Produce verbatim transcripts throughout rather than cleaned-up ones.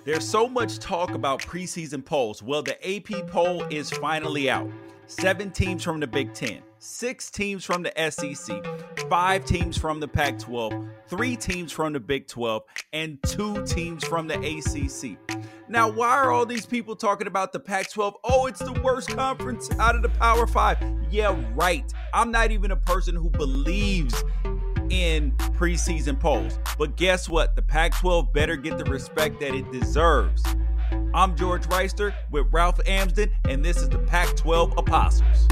There's so much talk about preseason polls. Well, the A P poll is finally out. Seven teams from the Big Ten, six teams from the S E C, five teams from the Pac twelve, three teams from the Big twelve, and two teams from the A C C. Now, why are all these people talking about the Pac twelve? Oh, it's the worst conference out of the Power Five. Yeah, right. I'm not even a person who believes in preseason polls. But guess what? The Pac twelve better get the respect that it deserves. I'm George Reister with Ralph Amsden, and this is the Pac twelve Apostles.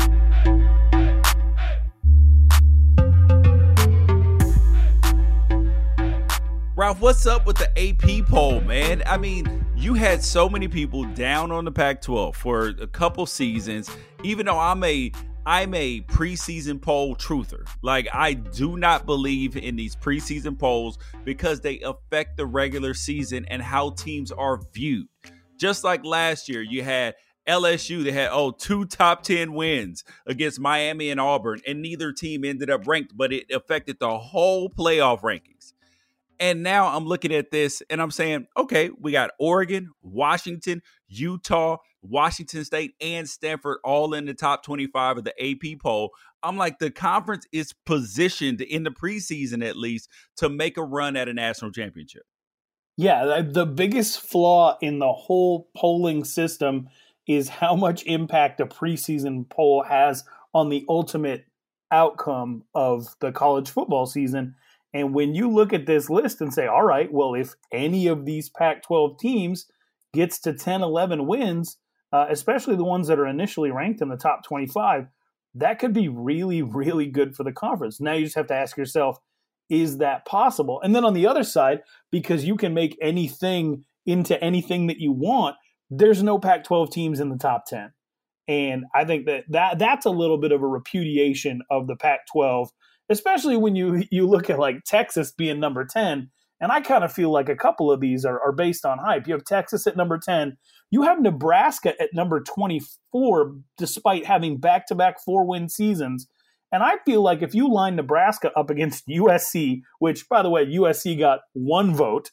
Ralph, what's up with the A P poll, man? I mean, you had so many people down on the Pac twelve for a couple seasons, even though I'm a I'm a preseason poll truther. Like, I do not believe in these preseason polls because they affect the regular season and how teams are viewed. Just like last year, you had L S U, they had, oh, two top ten wins against Miami and Auburn, and neither team ended up ranked, but it affected the whole playoff rankings. And now I'm looking at this and I'm saying, okay, we got Oregon, Washington, Utah, Washington State, and Stanford all in the top twenty-five of the A P poll. I'm like, the conference is positioned in the preseason, at least, to make a run at a national championship. Yeah, the biggest flaw in the whole polling system is how much impact a preseason poll has on the ultimate outcome of the college football season. And when you look at this list and say, all right, well, if any of these Pac twelve teams gets to ten, eleven wins, uh, especially the ones that are initially ranked in the top twenty-five, that could be really, really good for the conference. Now you just have to ask yourself, is that possible? And then on the other side, because you can make anything into anything that you want, there's no Pac twelve teams in the top ten. And I think that, that that's a little bit of a repudiation of the Pac twelve, especially when you you look at like Texas being number ten. And I kind of feel like a couple of these are, are based on hype. You have Texas at number ten. You have Nebraska at number twenty-four, despite having back-to-back four-win seasons. And I feel like if you line Nebraska up against U S C, which, by the way, U S C got one vote,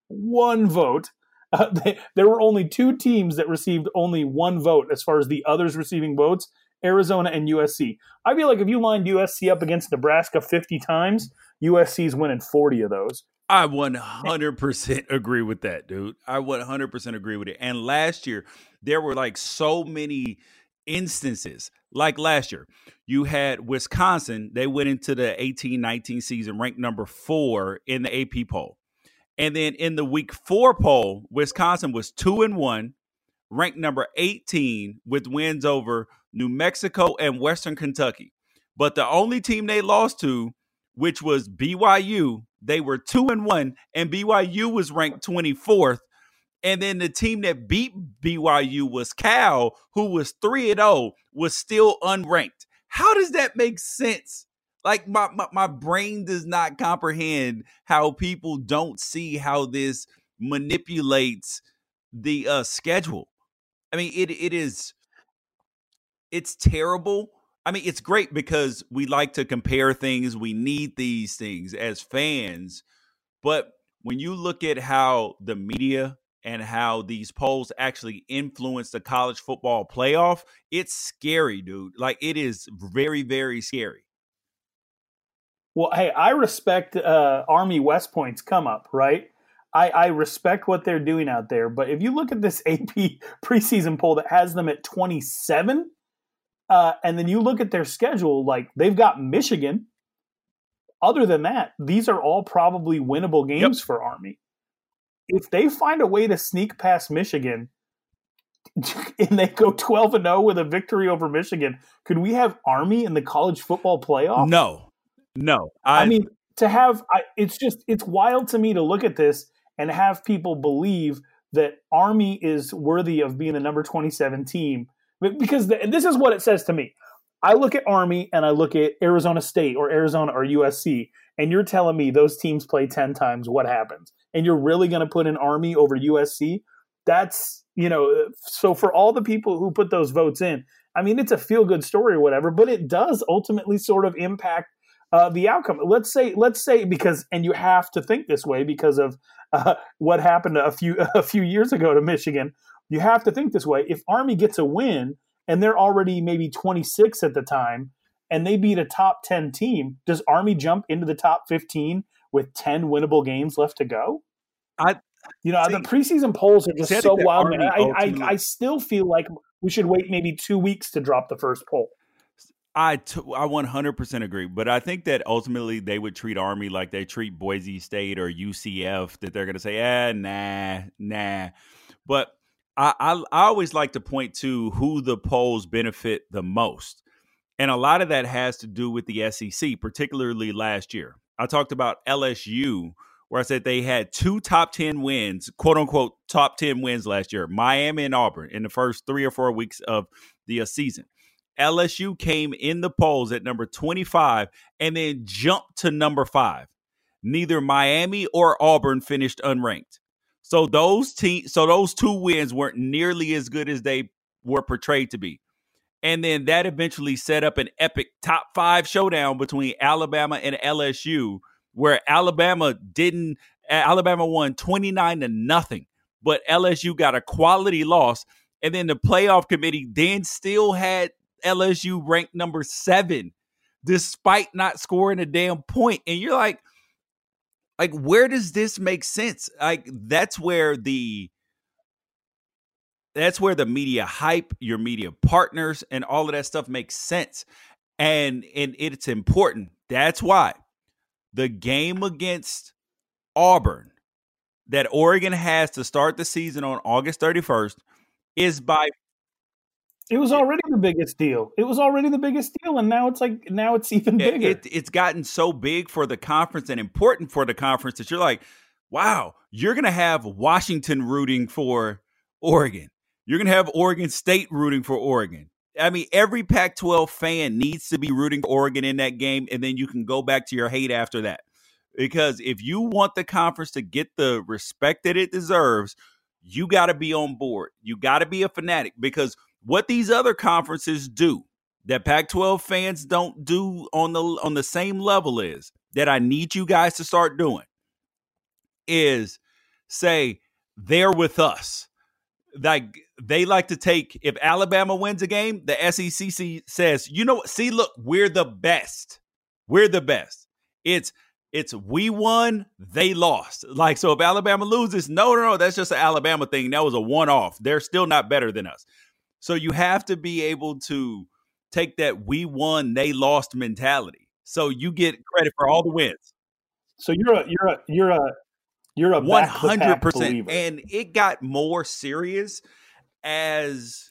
one vote. Uh, they, there were only two teams that received only one vote as far as the others receiving votes, Arizona and U S C. I feel like if you lined U S C up against Nebraska fifty times, U S C's winning forty of those. I one hundred percent agree with that, dude. I one hundred percent agree with it. And last year, there were like so many instances. Like last year, you had Wisconsin. They went into the eighteen nineteen season ranked number four in the A P poll. And then in the week four poll, Wisconsin was two and one, ranked number eighteen with wins over New Mexico and Western Kentucky. But the only team they lost to, which was B Y U, they were two and one, and B Y U was ranked twenty-fourth. And then the team that beat B Y U was Cal, who was three and oh, was still unranked. How does that make sense? Like, my, my, my brain does not comprehend how people don't see how this manipulates the uh, schedule. I mean, it it is, it's terrible. I mean, it's great because we like to compare things. We need these things as fans. But when you look at how the media and how these polls actually influence the college football playoff, it's scary, dude. Like, it is very, very scary. Well, hey, I respect uh, Army West Point's come up, right? I, I respect what they're doing out there. But if you look at this A P preseason poll that has them at twenty-seven, Uh, and then you look at their schedule, like they've got Michigan. Other than that, these are all probably winnable games yep. for Army. If they find a way to sneak past Michigan and they go twelve and oh with a victory over Michigan, could we have Army in the college football playoff? No, no. I, I mean, to have, I, it's just, it's wild to me to look at this and have people believe that Army is worthy of being the number twenty-seven team. Because the, this is what it says to me. I look at Army and I look at Arizona State or Arizona or U S C, and you're telling me those teams play ten times, what happens? And you're really going to put an Army over U S C? That's, you know, so for all the people who put those votes in, I mean, it's a feel-good story or whatever, but it does ultimately sort of impact Uh, the outcome. Let's say, let's say because, and you have to think this way because of uh, what happened a few a few years ago to Michigan. You have to think this way. If Army gets a win and they're already maybe twenty-six at the time, and they beat a top ten team, does Army jump into the top fifteen with ten winnable games left to go? I, you know, see, the preseason polls are just so wild. I, ultimately... I, I still feel like we should wait maybe two weeks to drop the first poll. I, t- I one hundred percent agree, but I think that ultimately they would treat Army like they treat Boise State or U C F, that they're going to say, eh, nah, nah. But I, I, I always like to point to who the polls benefit the most. And a lot of that has to do with the S E C, particularly last year. I talked about L S U, where I said they had two top ten wins, quote unquote, top ten wins last year, Miami and Auburn, in the first three or four weeks of the uh, season. L S U came in the polls at number twenty-five and then jumped to number five. Neither Miami or Auburn finished unranked. So those te- so those two wins weren't nearly as good as they were portrayed to be. And then that eventually set up an epic top five showdown between Alabama and L S U, where Alabama didn't Alabama won twenty-nine to nothing, but L S U got a quality loss. And then the playoff committee then still had L S U ranked number seven, despite not scoring a damn point. And you're like, like, where does this make sense? Like, that's where the that's where the media hype, your media partners, and all of that stuff makes sense. And, and it's important. That's why the game against Auburn that Oregon has to start the season on August thirty-first is by It was already the biggest deal. It was already the biggest deal, and now it's like now it's even bigger. It, it's gotten so big for the conference and important for the conference that you're like, wow, you're going to have Washington rooting for Oregon. You're going to have Oregon State rooting for Oregon. I mean, every Pac twelve fan needs to be rooting for Oregon in that game, and then you can go back to your hate after that. Because if you want the conference to get the respect that it deserves, you got to be on board. You got to be a fanatic, because what these other conferences do that Pac twelve fans don't do on the on the same level is that I need you guys to start doing is say they're with us. Like they like to take, if Alabama wins a game, the S E C says, you know what, see, look, we're the best. We're the best. It's It's we won, they lost. Like, so if Alabama loses, no, no, no, that's just an Alabama thing. That was a one-off. They're still not better than us. So you have to be able to take that we won, they lost mentality. So you get credit for all the wins. So you're a you're a you're a you're a one hundred percent. And it got more serious as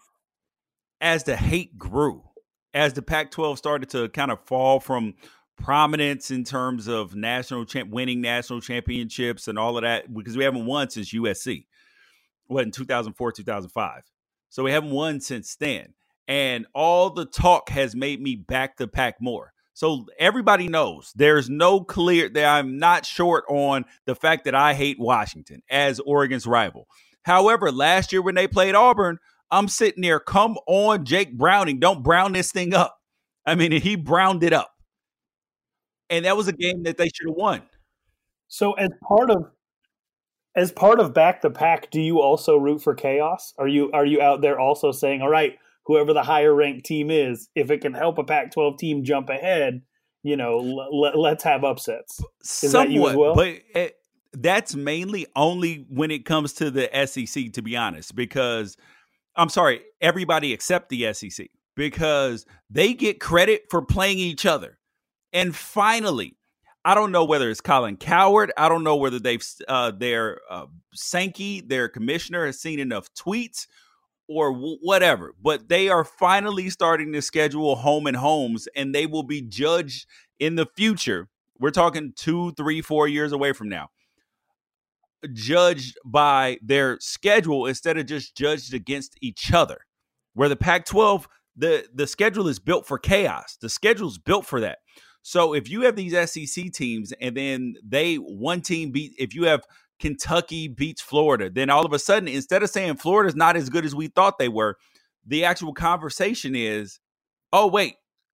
as the hate grew, as the Pac twelve started to kind of fall from prominence in terms of national champ winning national championships and all of that, because we haven't won since U S C. What, in two thousand four, two thousand five. So we haven't won since then. And all the talk has made me back the Pac more. So everybody knows there's no clear that I'm not short on the fact that I hate Washington as Oregon's rival. However, last year when they played Auburn, I'm sitting there, come on, Jake Browning, don't brown this thing up. I mean, he browned it up. And that was a game that they should have won. So as part of as part of Back the Pack, do you also root for chaos? Are you are you out there also saying, all right, whoever the higher ranked team is, if it can help a Pac twelve team jump ahead, you know, l- let's have upsets. Is Somewhat, that you as well? But it, that's mainly only when it comes to the S E C, to be honest, because I'm sorry, everybody except the S E C, because they get credit for playing each other. And finally, I don't know whether it's Colin Cowherd. I don't know whether they've uh, their uh, Sankey, their commissioner, has seen enough tweets or w- whatever. But they are finally starting to schedule home and homes, and they will be judged in the future. We're talking two, three, four years away from now. Judged by their schedule instead of just judged against each other. Where the Pac twelve, the, the schedule is built for chaos. The schedule is built for that. So if you have these S E C teams and then they one team beat, if you have Kentucky beats Florida, then all of a sudden, instead of saying Florida's not as good as we thought they were, the actual conversation is, oh, wait,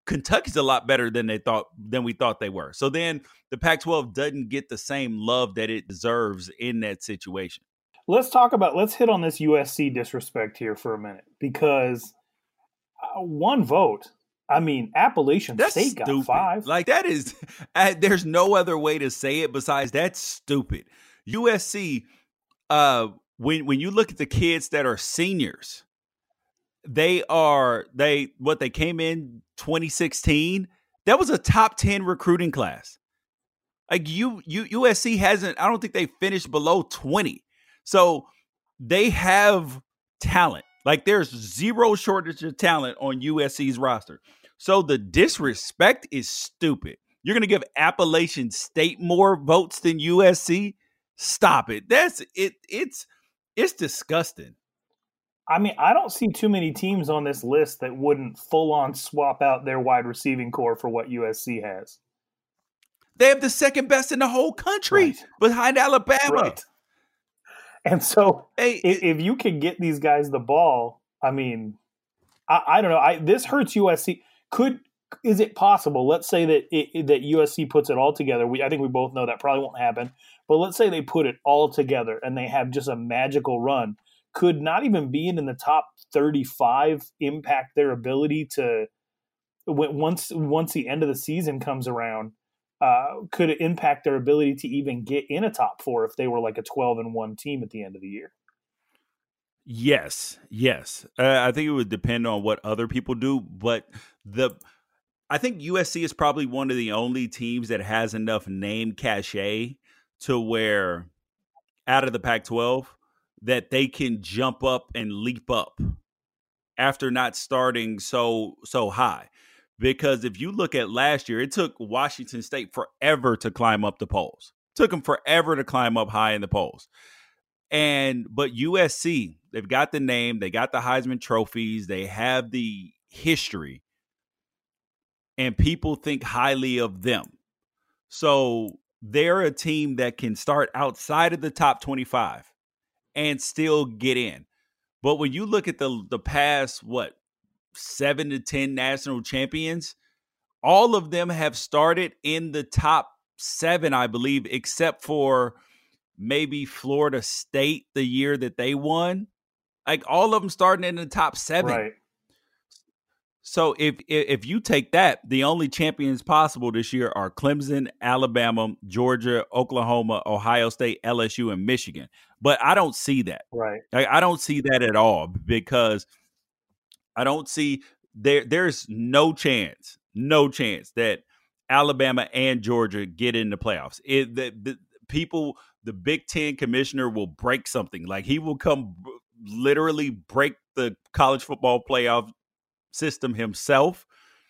Kentucky's a lot better than they thought than we thought they were. So then the Pac twelve doesn't get the same love that it deserves in that situation. Let's talk about, let's hit on this U S C disrespect here for a minute, because uh, one vote, I mean, Appalachian That's State stupid. got five. Like, that is, uh, there's no other way to say it besides that's stupid. U S C, uh, when when you look at the kids that are seniors, they are, they, what they came in twenty sixteen, that was a top ten recruiting class. Like you, you, U S C hasn't, I don't think they finished below twenty. So they have talent. Like there's zero shortage of talent on U S C's roster. So the disrespect is stupid. You're going to give Appalachian State more votes than U S C? Stop it. That's it. It's, it's disgusting. I mean, I don't see too many teams on this list that wouldn't full on swap out their wide receiving core for what U S C has. They have the second best in the whole country Right. behind Alabama. Right. And so Hey, if, if you can get these guys the ball, I mean, I, I don't know. I, this hurts U S C. Could is it possible? Let's say that it, that U S C puts it all together. We I think we both know that probably won't happen. But let's say they put it all together and they have just a magical run. Could not even being in the top thirty-five impact their ability to once once the end of the season comes around? Uh, could it impact their ability to even get in a top four if they were like a twelve and one team at the end of the year? Yes, yes. Uh, I think it would depend on what other people do, but the I think U S C is probably one of the only teams that has enough name cachet to where out of the Pac twelve that they can jump up and leap up after not starting so so high. Because if you look at last year, it took Washington State forever to climb up the polls. It took them forever to climb up high in the polls. And but U S C, they've got the name, they got the Heisman trophies, they have the history, and people think highly of them. So they're a team that can start outside of the top twenty-five and still get in. But when you look at the the past, what, seven to ten national champions, all of them have started in the top seven, I believe, except for maybe Florida State the year that they won. Like all of them starting in the top seven. Right. So if if you take that, the only champions possible this year are Clemson, Alabama, Georgia, Oklahoma, Ohio State, L S U, and Michigan. But I don't see that. Right. Like, I don't see that at all, because I don't see there. There's no chance, no chance that Alabama and Georgia get in the playoffs. It, the, the people, the Big Ten commissioner will break something. Like he will come literally break the college football playoff system himself.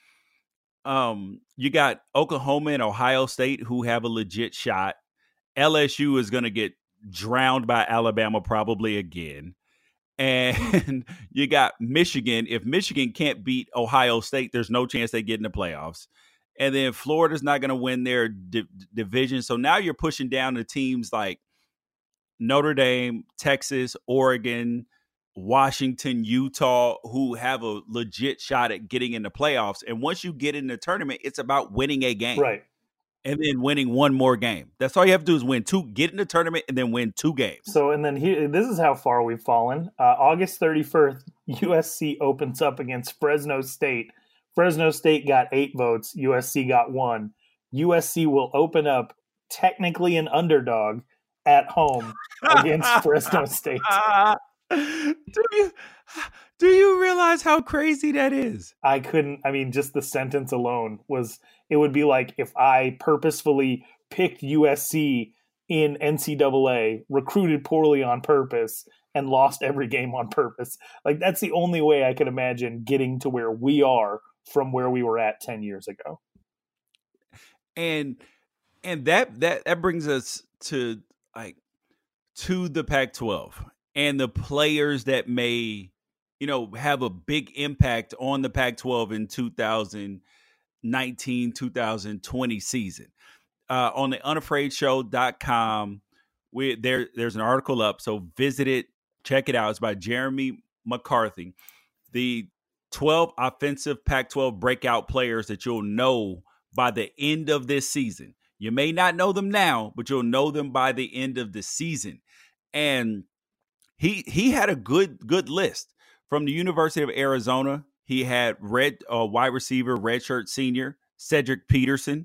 Um, you got Oklahoma and Ohio State who have a legit shot. L S U is going to get drowned by Alabama probably again. And you got Michigan. If Michigan can't beat Ohio State, there's no chance they get in the playoffs. And then Florida's not going to win their di- division. So now you're pushing down to teams like Notre Dame, Texas, Oregon, Washington, Utah, who have a legit shot at getting in the playoffs. And once you get in the tournament, it's about winning a game. Right. And then winning one more game. That's all you have to do is win two, get in the tournament, and then win two games. So, and then here, this is how far we've fallen. Uh, August thirty-first, U S C opens up against Fresno State. Fresno State got eight votes. U S C got one. U S C will open up, technically an underdog, at home against Fresno State. do you do you realize how crazy that is? I couldn't. I mean, just the sentence alone was. It would be like if I purposefully picked U S C in N C double A, recruited poorly on purpose, and lost every game on purpose. Like that's the only way I could imagine getting to where we are from where we were at ten years ago. And and that that that brings us to like to the Pac twelve and the players that may, you know, have a big impact on the Pac twelve in two thousand nineteen, two thousand twenty season. Uh, on the unafraid show dot com, we there there's an article up, so visit it, check it out. It's by Jeremy McCarthy. The twelve offensive Pac twelve breakout players that you'll know by the end of this season. You may not know them now, but you'll know them by the end of the season. And he he had a good good list. From the University of Arizona, he had red uh, wide receiver, redshirt senior, Cedric Peterson.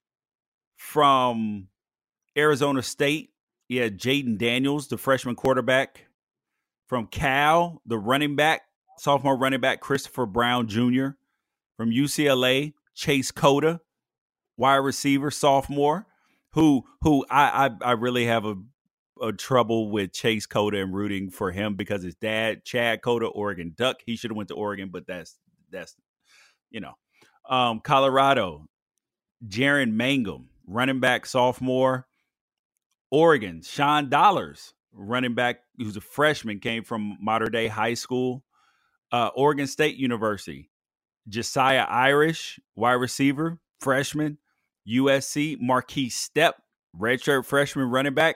From Arizona State, he had Jaden Daniels, the freshman quarterback. From Cal, the running back, sophomore running back, Christopher Brown Junior From U C L A, Chase Cota, wide receiver, sophomore, who who I I, I really have a, a trouble with Chase Cota and rooting for him because his dad, Chad Cota, Oregon Duck. He should have went to Oregon, but that's that's you know. Um, Colorado, Jaron Mangum, running back, sophomore. Oregon, Sean Dollars, running back who's a freshman, came from Mater Dei High School. Uh, Oregon State University, Josiah Irish, wide receiver, freshman. U S C, Marquise Stepp, redshirt freshman running back.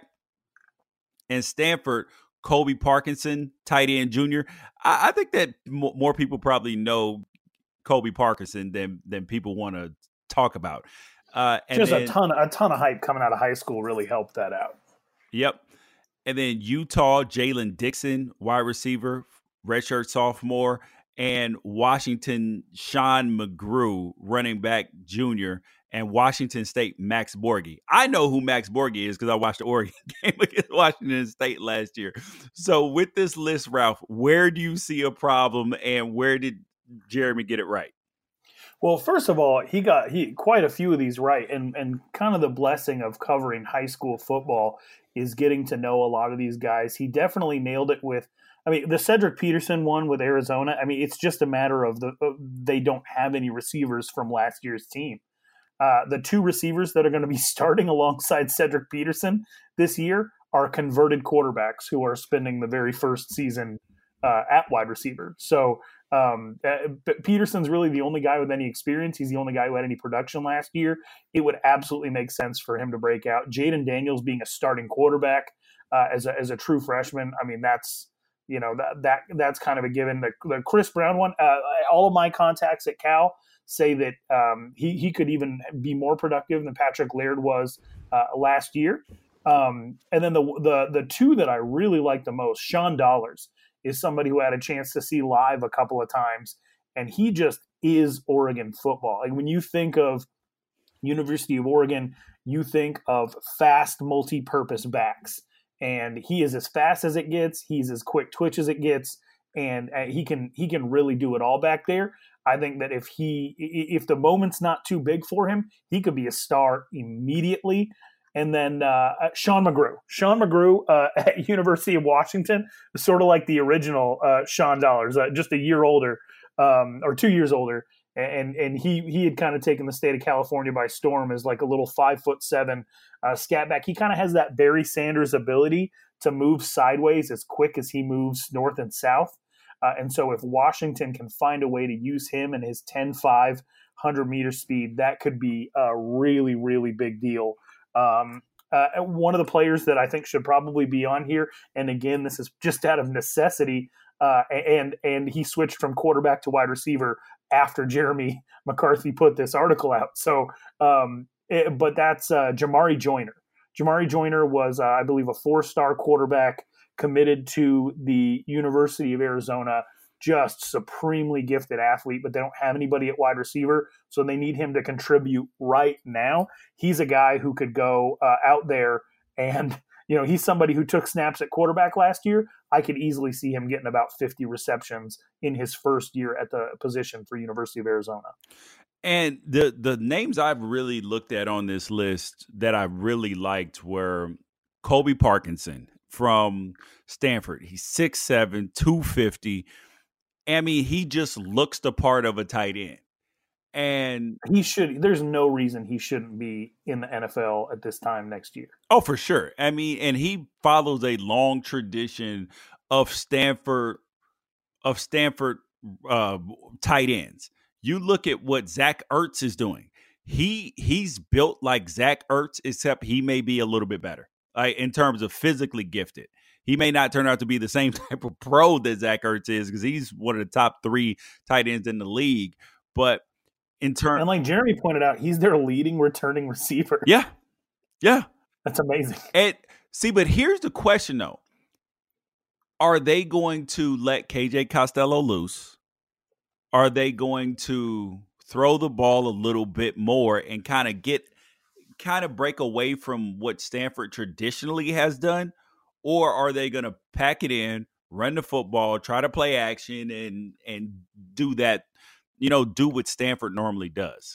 And Stanford, Colby Parkinson, tight end junior. I, I think that m- more people probably know Colby Parkinson than than people want to talk about. Uh, and Just then, a ton, a ton of hype coming out of high school really helped that out. Yep. And then Utah, Jalen Dixon, wide receiver, redshirt sophomore, and Washington, Sean McGrew, running back junior, and Washington State, Max Borghi. I know who Max Borghi is because I watched the Oregon game against Washington State last year. So with this list, Ralph, where do you see a problem and where did Jeremy get it right? Well, first of all, he got he quite a few of these right, and and kind of the blessing of covering high school football is getting to know a lot of these guys. He definitely nailed it with, I mean, the Cedric Peterson one with Arizona. I mean, it's just a matter of the they don't have any receivers from last year's team. Uh, the two receivers that are going to be starting alongside Cedric Peterson this year are converted quarterbacks who are spending the very first season uh, at wide receiver. So. Um, uh, Peterson's really the only guy with any experience. He's the only guy who had any production last year. It would absolutely make sense for him to break out. Jaden Daniels being a starting quarterback uh, as a, as a true freshman. I mean, that's, you know, that, that, that's kind of a given. The, the Chris Brown one, uh, all of my contacts at Cal say that um, he, he could even be more productive than Patrick Laird was uh, last year. Um, and then the, the, the two that I really like the most, Sean Dollars, is somebody who had a chance to see live a couple of times, and he just is Oregon football. Like when you think of University of Oregon, you think of fast multi-purpose backs, and he is as fast as it gets. He's as quick twitch as it gets, and uh, he can he can really do it all back there. I think that if he if the moment's not too big for him, he could be a star immediately. And then uh, Sean McGrew. Sean McGrew uh, at University of Washington is sort of like the original uh, Sean Dollars, uh, just a year older um, or two years older. And and he he had kind of taken the state of California by storm as like a little five foot seven uh, scat back. He kind of has that Barry Sanders ability to move sideways as quick as he moves north and south. Uh, and so if Washington can find a way to use him and his ten five, one hundred meter speed, that could be a really, really big deal. Um, uh, one of the players that I think should probably be on here, and again, this is just out of necessity, uh, and and he switched from quarterback to wide receiver after Jeremy McCarthy put this article out. So, um, it, but that's uh, Jamari Joyner. Jamari Joyner was, uh, I believe, a four-star quarterback committed to the University of Arizona. Just supremely gifted athlete, but they don't have anybody at wide receiver, so they need him to contribute right now. He's a guy who could go uh, out there and, you know, he's somebody who took snaps at quarterback last year. I could easily see him getting about fifty receptions in his first year at the position for University of Arizona. And the the names I've really looked at on this list that I really liked were Colby Parkinson from Stanford. He's six seven, two fifty. I mean, he just looks the part of a tight end. And he should, there's no reason he shouldn't be in the N F L at this time next year. Oh, for sure. I mean, and he follows a long tradition of Stanford, of Stanford uh, tight ends. You look at what Zach Ertz is doing. He he's built like Zach Ertz, except he may be a little bit better, like in terms of physically gifted. He may not turn out to be the same type of pro that Zach Ertz is because he's one of the top three tight ends in the league. But in turn, and like Jeremy pointed out, he's their leading returning receiver. Yeah, yeah, that's amazing. And see, but here's the question though: are they going to let K J Costello loose? Are they going to throw the ball a little bit more and kind of get, kind of break away from what Stanford traditionally has done? Or are they going to pack it in, run the football, try to play action, and and do that, you know, do what Stanford normally does?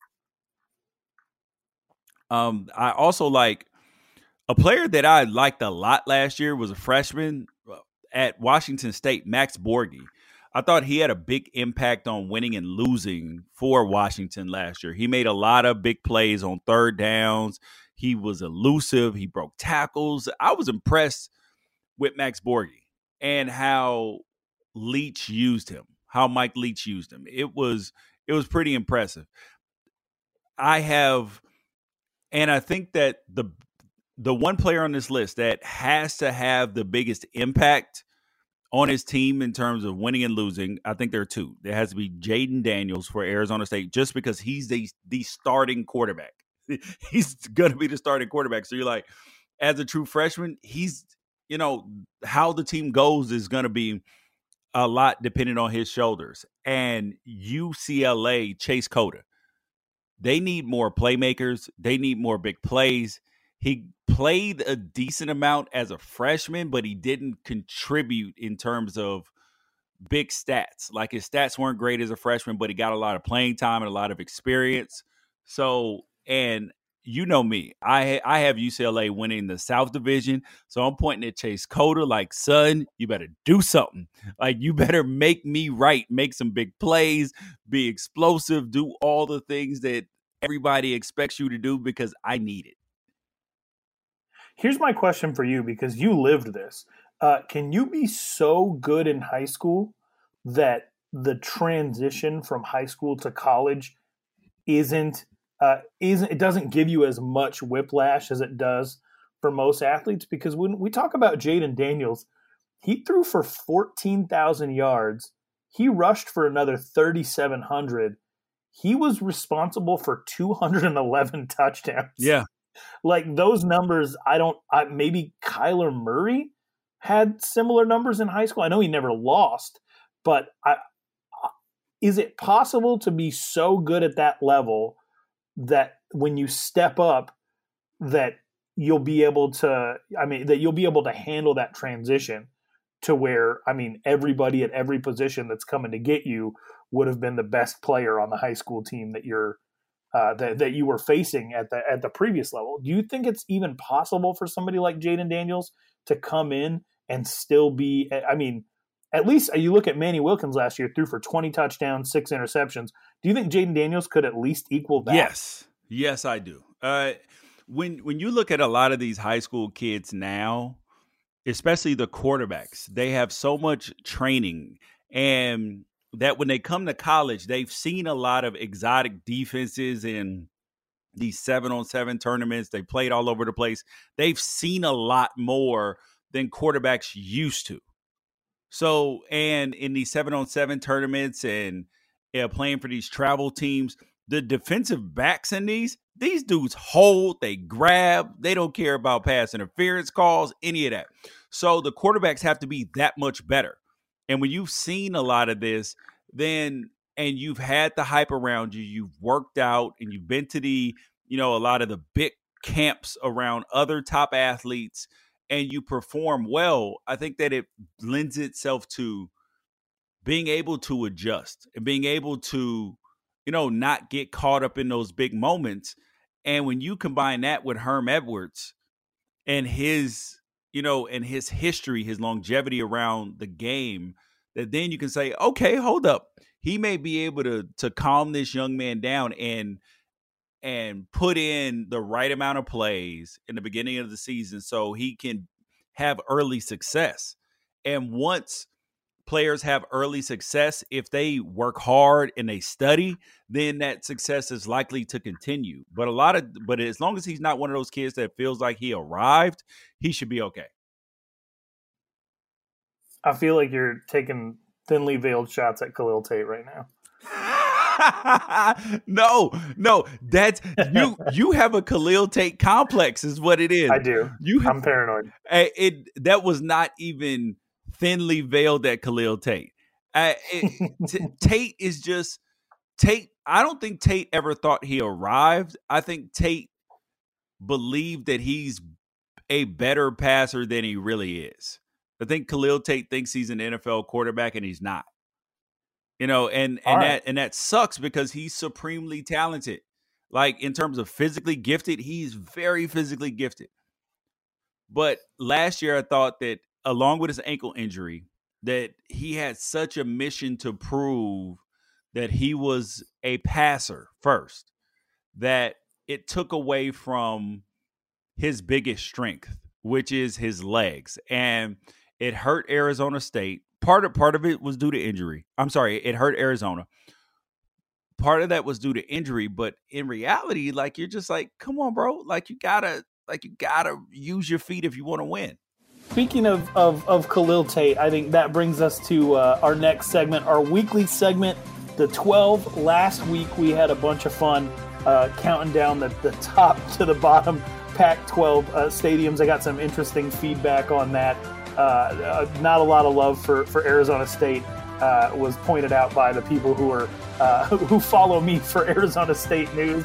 Um, I also like a player that I liked a lot last year was a freshman at Washington State, Max Borghi. I thought he had a big impact on winning and losing for Washington last year. He made a lot of big plays on third downs. He was elusive. He broke tackles. I was impressed with Max Borghi and how Leach used him, how Mike Leach used him. It was it was pretty impressive. I have, and I think that the the one player on this list that has to have the biggest impact on his team in terms of winning and losing, I think there are two. There has to be Jaden Daniels for Arizona State, just because he's the the starting quarterback. He's going to be the starting quarterback. So you're like, as a true freshman, he's, you know, how the team goes is going to be a lot dependent on his shoulders. And U C L A, Chase Cota, they need more playmakers. They need more big plays. He played a decent amount as a freshman, but he didn't contribute in terms of big stats. Like his stats weren't great as a freshman, but he got a lot of playing time and a lot of experience. So, and you know me, I I have U C L A winning the South Division, so I'm pointing at Chase Cota like, son, you better do something. Like, you better make me right, make some big plays, be explosive, do all the things that everybody expects you to do because I need it. Here's my question for you, because you lived this. Uh, can you be so good in high school that the transition from high school to college isn't uh, isn't it doesn't give you as much whiplash as it does for most athletes? Because when we talk about Jaden Daniels, he threw for fourteen thousand yards. He rushed for another thirty-seven hundred. He was responsible for two hundred eleven touchdowns. Yeah. Like those numbers, I don't, I, maybe Kyler Murray had similar numbers in high school. I know he never lost, but I, is it possible to be so good at that level that when you step up, that you'll be able to, I mean, that you'll be able to handle that transition to where, I mean, everybody at every position that's coming to get you would have been the best player on the high school team that you're, uh, that, that you were facing at the, at the previous level? Do you think it's even possible for somebody like Jaden Daniels to come in and still be, I mean, at least you look at Manny Wilkins last year, threw for twenty touchdowns, six interceptions. Do you think Jaden Daniels could at least equal that? Yes. Yes, I do. Uh, when when you look at a lot of these high school kids now, especially the quarterbacks, they have so much training, and that when they come to college, they've seen a lot of exotic defenses in these seven on seven tournaments. They played all over the place. They've seen a lot more than quarterbacks used to. So, and in these seven on seven tournaments and yeah, playing for these travel teams, the defensive backs in these, these dudes hold, they grab, they don't care about pass interference calls, any of that. So the quarterbacks have to be that much better. And when you've seen a lot of this, then, and you've had the hype around you, you've worked out and you've been to the, you know, a lot of the big camps around other top athletes, and you perform well, I think that it lends itself to being able to adjust and being able to, you know, not get caught up in those big moments. And when you combine that with Herm Edwards and his, you know, and his history, his longevity around the game, that then you can say, okay, hold up. He may be able to to calm this young man down and and put in the right amount of plays in the beginning of the season so he can have early success. And once players have early success, if they work hard and they study, then that success is likely to continue. But a lot of, but as long as he's not one of those kids that feels like he arrived, he should be okay. I feel like you're taking thinly veiled shots at Khalil Tate right now. no, no, that's you. You have a Khalil Tate complex, is what it is. I do. You, have, I'm paranoid. It, it that was not even thinly veiled at Khalil Tate. Uh, it, t- Tate is just Tate. I don't think Tate ever thought he arrived. I think Tate believed that he's a better passer than he really is. I think Khalil Tate thinks he's an N F L quarterback, and he's not. You know, and, and that and that sucks because he's supremely talented. Like, in terms of physically gifted, he's very physically gifted. But last year, I thought that along with his ankle injury, that he had such a mission to prove that he was a passer first, that it took away from his biggest strength, which is his legs. And it hurt Arizona State. Part of part of it was due to injury. I'm sorry, it hurt Arizona. Part of that was due to injury, but in reality, like, you're just like, come on, bro. Like, you gotta, like, you gotta use your feet if you want to win. Speaking of, of of Khalil Tate, I think that brings us to uh, our next segment, our weekly segment, the twelve. Last week we had a bunch of fun uh, counting down the, the top to the bottom Pac twelve uh, stadiums. I got some interesting feedback on that. Uh, not a lot of love for, for Arizona State uh, was pointed out by the people who are uh, who follow me for Arizona State news.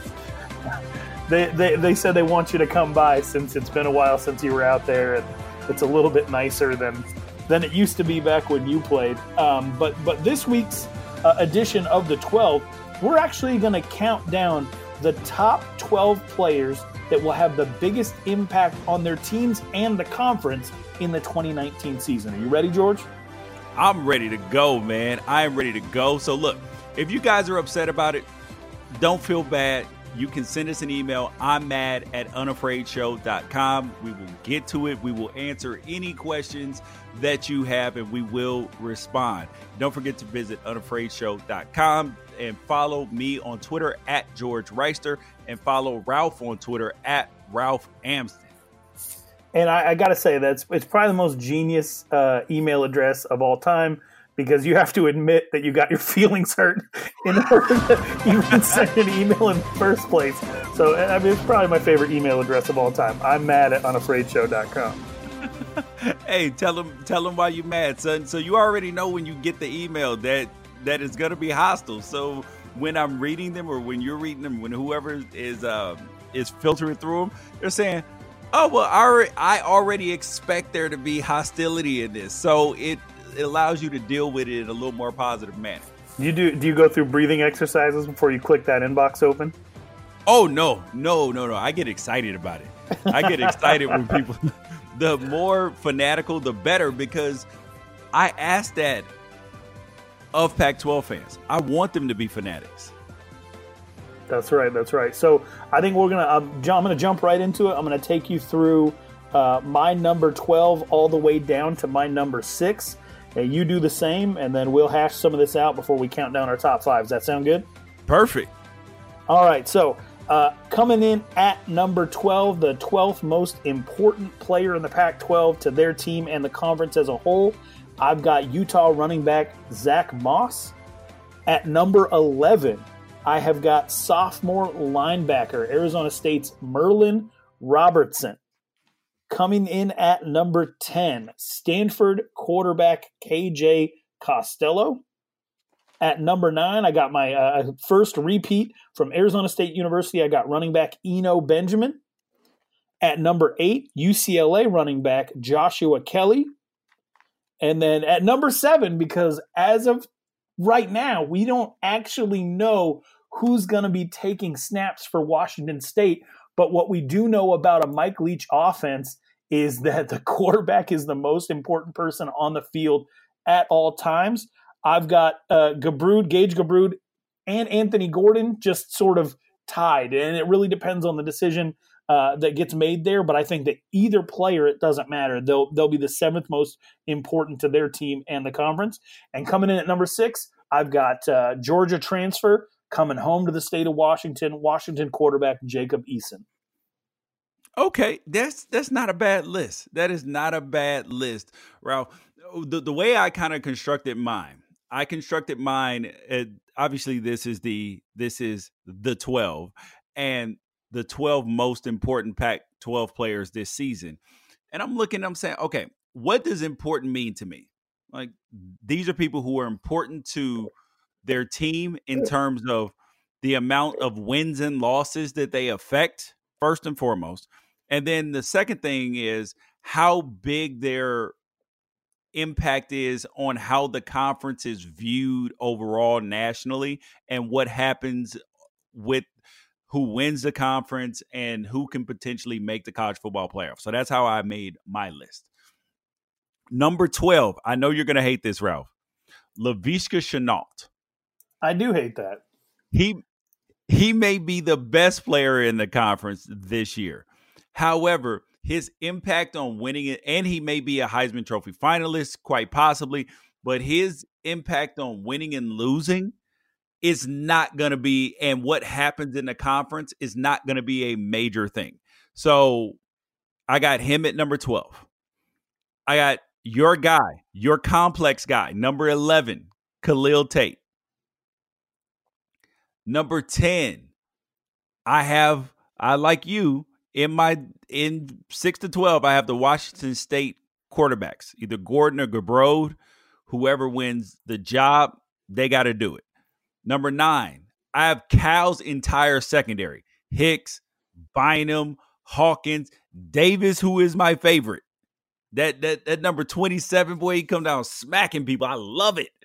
They, they they said they want you to come by since it's been a while since you were out there, and it's a little bit nicer than than it used to be back when you played. Um, but but this week's uh, edition of the twelve, we're actually going to count down the top twelve players that will have the biggest impact on their teams and the conference in the twenty nineteen season. Are you ready, George? I'm ready to go, man. I am ready to go. So look, if you guys are upset about it, don't feel bad. You can send us an email. I'm mad at unafraid show dot com. We will get to it. We will answer any questions that you have, and we will respond. Don't forget to visit unafraid show dot com and follow me on Twitter at George Reister, and follow Ralph on Twitter at Ralph Amsden. And I, I got to say, that's it's probably the most genius uh, email address of all time, because you have to admit that you got your feelings hurt in order to even send an email in the first place. So, I mean, it's probably my favorite email address of all time. I'm mad at unafraid show dot com. Hey, tell them, tell them why you're mad, son. So you already know when you get the email that that is going to be hostile. So when I'm reading them, or when you're reading them, when whoever is uh, is filtering through them, they're saying, oh, well, I already, I already expect there to be hostility in this. So it, it allows you to deal with it in a little more positive manner. You do, do you go through breathing exercises before you click that inbox open? Oh, no, no, no, no. I get excited about it. I get excited when people, the more fanatical, the better, because I ask that of Pac twelve fans. I want them to be fanatics. That's right. That's right. So I think we're gonna. Um, I'm gonna jump right into it. I'm gonna take you through uh, my number twelve all the way down to my number six. And you do the same, and then we'll hash some of this out before we count down our top five. Does that sound good? Perfect. All right. So uh, coming in at number twelve, the twelfth most important player in the Pac twelve to their team and the conference as a whole, I've got Utah running back Zach Moss. At number eleven, I have got sophomore linebacker, Arizona State's Merlin Robertson. Coming in at number ten, Stanford quarterback K J Costello. At number nine, I got my uh, first repeat from Arizona State University. I got running back Eno Benjamin. At number eight, U C L A running back Joshua Kelly. And then at number seven, because as of right now, we don't actually know who's going to be taking snaps for Washington State. But what we do know about a Mike Leach offense is that the quarterback is the most important person on the field at all times. I've got uh, Gabrud, Gage Gabrud, and Anthony Gordon just sort of tied. And it really depends on the decision uh, that gets made there. But I think that either player, it doesn't matter. They'll, they'll be the seventh most important to their team and the conference. And coming in at number six, I've got uh, Georgia transfer coming home to the state of Washington, Washington quarterback Jacob Eason. Okay, that's that's not a bad list. That is not a bad list, Ralph. the, the way I kind of constructed mine, I constructed mine. Uh, obviously, this is the this is the twelve, and the twelve most important Pac twelve players this season. And I'm looking, I'm saying, okay, what does important mean to me? Like, these are people who are important to their team in terms of the amount of wins and losses that they affect, first and foremost. And then the second thing is how big their impact is on how the conference is viewed overall nationally, and what happens with who wins the conference and who can potentially make the college football playoff. So that's how I made my list. Number twelve, I know you're going to hate this, Ralph. Laviska Shenault. I do hate that. He he may be the best player in the conference this year. However, his impact on winning it, and he may be a Heisman Trophy finalist, quite possibly, but his impact on winning and losing is not going to be, and what happens in the conference is not going to be a major thing. So I got him at number twelve. I got your guy, your complex guy, number eleven, Khalil Tate. Number ten, I have, I like you, in my, in six to twelve, I have the Washington State quarterbacks, either Gordon or Gabrode. Whoever wins the job, they got to do it. Number nine, I have Cal's entire secondary. Hicks, Bynum, Hawkins, Davis, who is my favorite. That that that number twenty-seven, boy, he come down smacking people. I love it.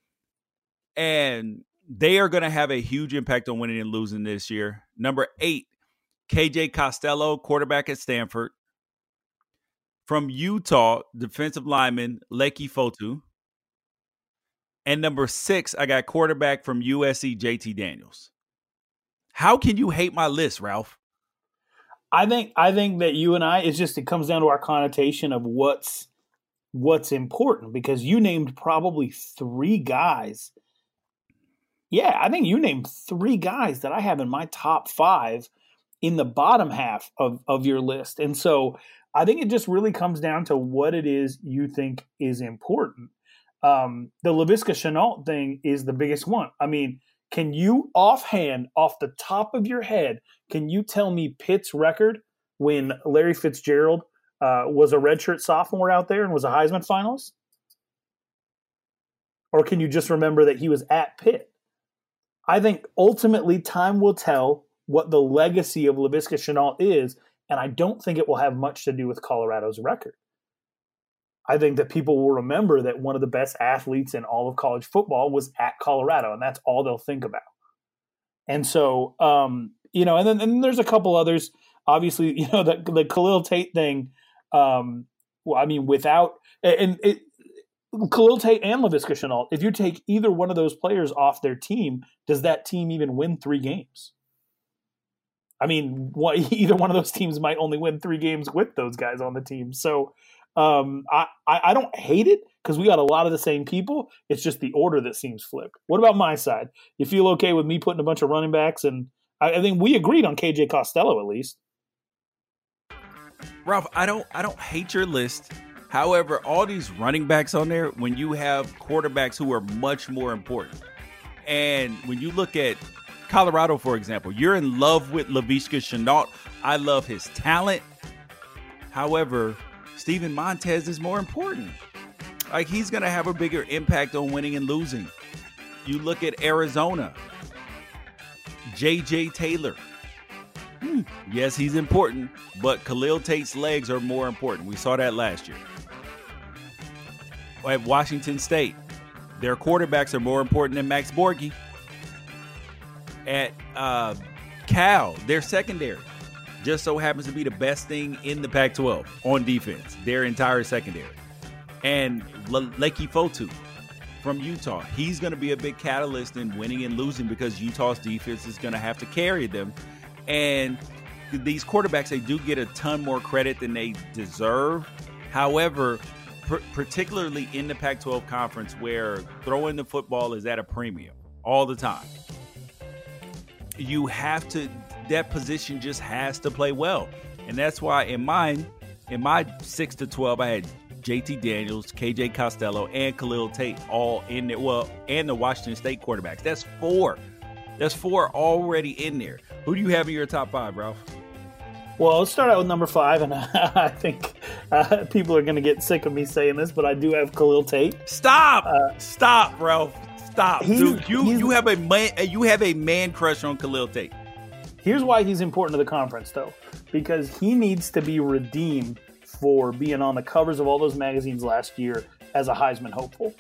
And they are going to have a huge impact on winning and losing this year. Number eight, K J Costello, quarterback at Stanford. From Utah, defensive lineman Leki Fotu. And number six, I got quarterback from U S C, J T Daniels. How can you hate my list, Ralph? I think I think that you and I, it's just, it comes down to our connotation of what's what's important, because you named probably three guys. Yeah, I think you named three guys that I have in my top five in the bottom half of, of your list. And so I think it just really comes down to what it is you think is important. Um, the Laviska Shenault thing is the biggest one. I mean, can you offhand, off the top of your head, can you tell me Pitt's record when Larry Fitzgerald uh, was a redshirt sophomore out there and was a Heisman finalist? Or can you just remember that he was at Pitt? I think ultimately time will tell what the legacy of Laviska Shenault is, and I don't think it will have much to do with Colorado's record. I think that people will remember that one of the best athletes in all of college football was at Colorado, and that's all they'll think about. And so, um, you know, and then, and then there's a couple others. Obviously, you know, the, the Khalil Tate thing, um, well, I mean, without – and it, Khalil Tate and Laviska Shenault, if you take either one of those players off their team, does that team even win three games? I mean, what, either one of those teams might only win three games with those guys on the team. So um, I, I, I don't hate it because we got a lot of the same people. It's just the order that seems flipped. What about my side? You feel okay with me putting a bunch of running backs? And I, I think we agreed on K J Costello at least. Ralph, I don't I don't hate your list. However, all these running backs on there, when you have quarterbacks who are much more important. And when you look at Colorado, for example, you're in love with Laviska Shenault. I love his talent. However, Steven Montez is more important. Like, he's going to have a bigger impact on winning and losing. You look at Arizona, J J Taylor. Hmm, yes, he's important, but Khalil Tate's legs are more important. We saw that last year. At Washington State, their quarterbacks are more important than Max Borghi. At uh, Cal, their secondary just so happens to be the best thing in the Pac twelve on defense, their entire secondary. And L- Leki Fotu from Utah, he's going to be a big catalyst in winning and losing because Utah's defense is going to have to carry them. And these quarterbacks, they do get a ton more credit than they deserve. However, pr- particularly in the Pac twelve conference where throwing the football is at a premium all the time, you have to, that position just has to play well. And that's why in mine, in my six to twelve, I had J T Daniels, K J Costello, and Khalil Tate all in there. Well, and the Washington State quarterbacks. That's four. That's four already in there. Who do you have in your top five, Ralph? Well, let's start out with number five, and I think uh, people are going to get sick of me saying this, but I do have Khalil Tate. Stop! Uh, Stop, Ralph! Stop, he's, dude. You he's, you have a man you have a man crush on Khalil Tate. Here's why he's important to the conference, though, because he needs to be redeemed for being on the covers of all those magazines last year as a Heisman hopeful.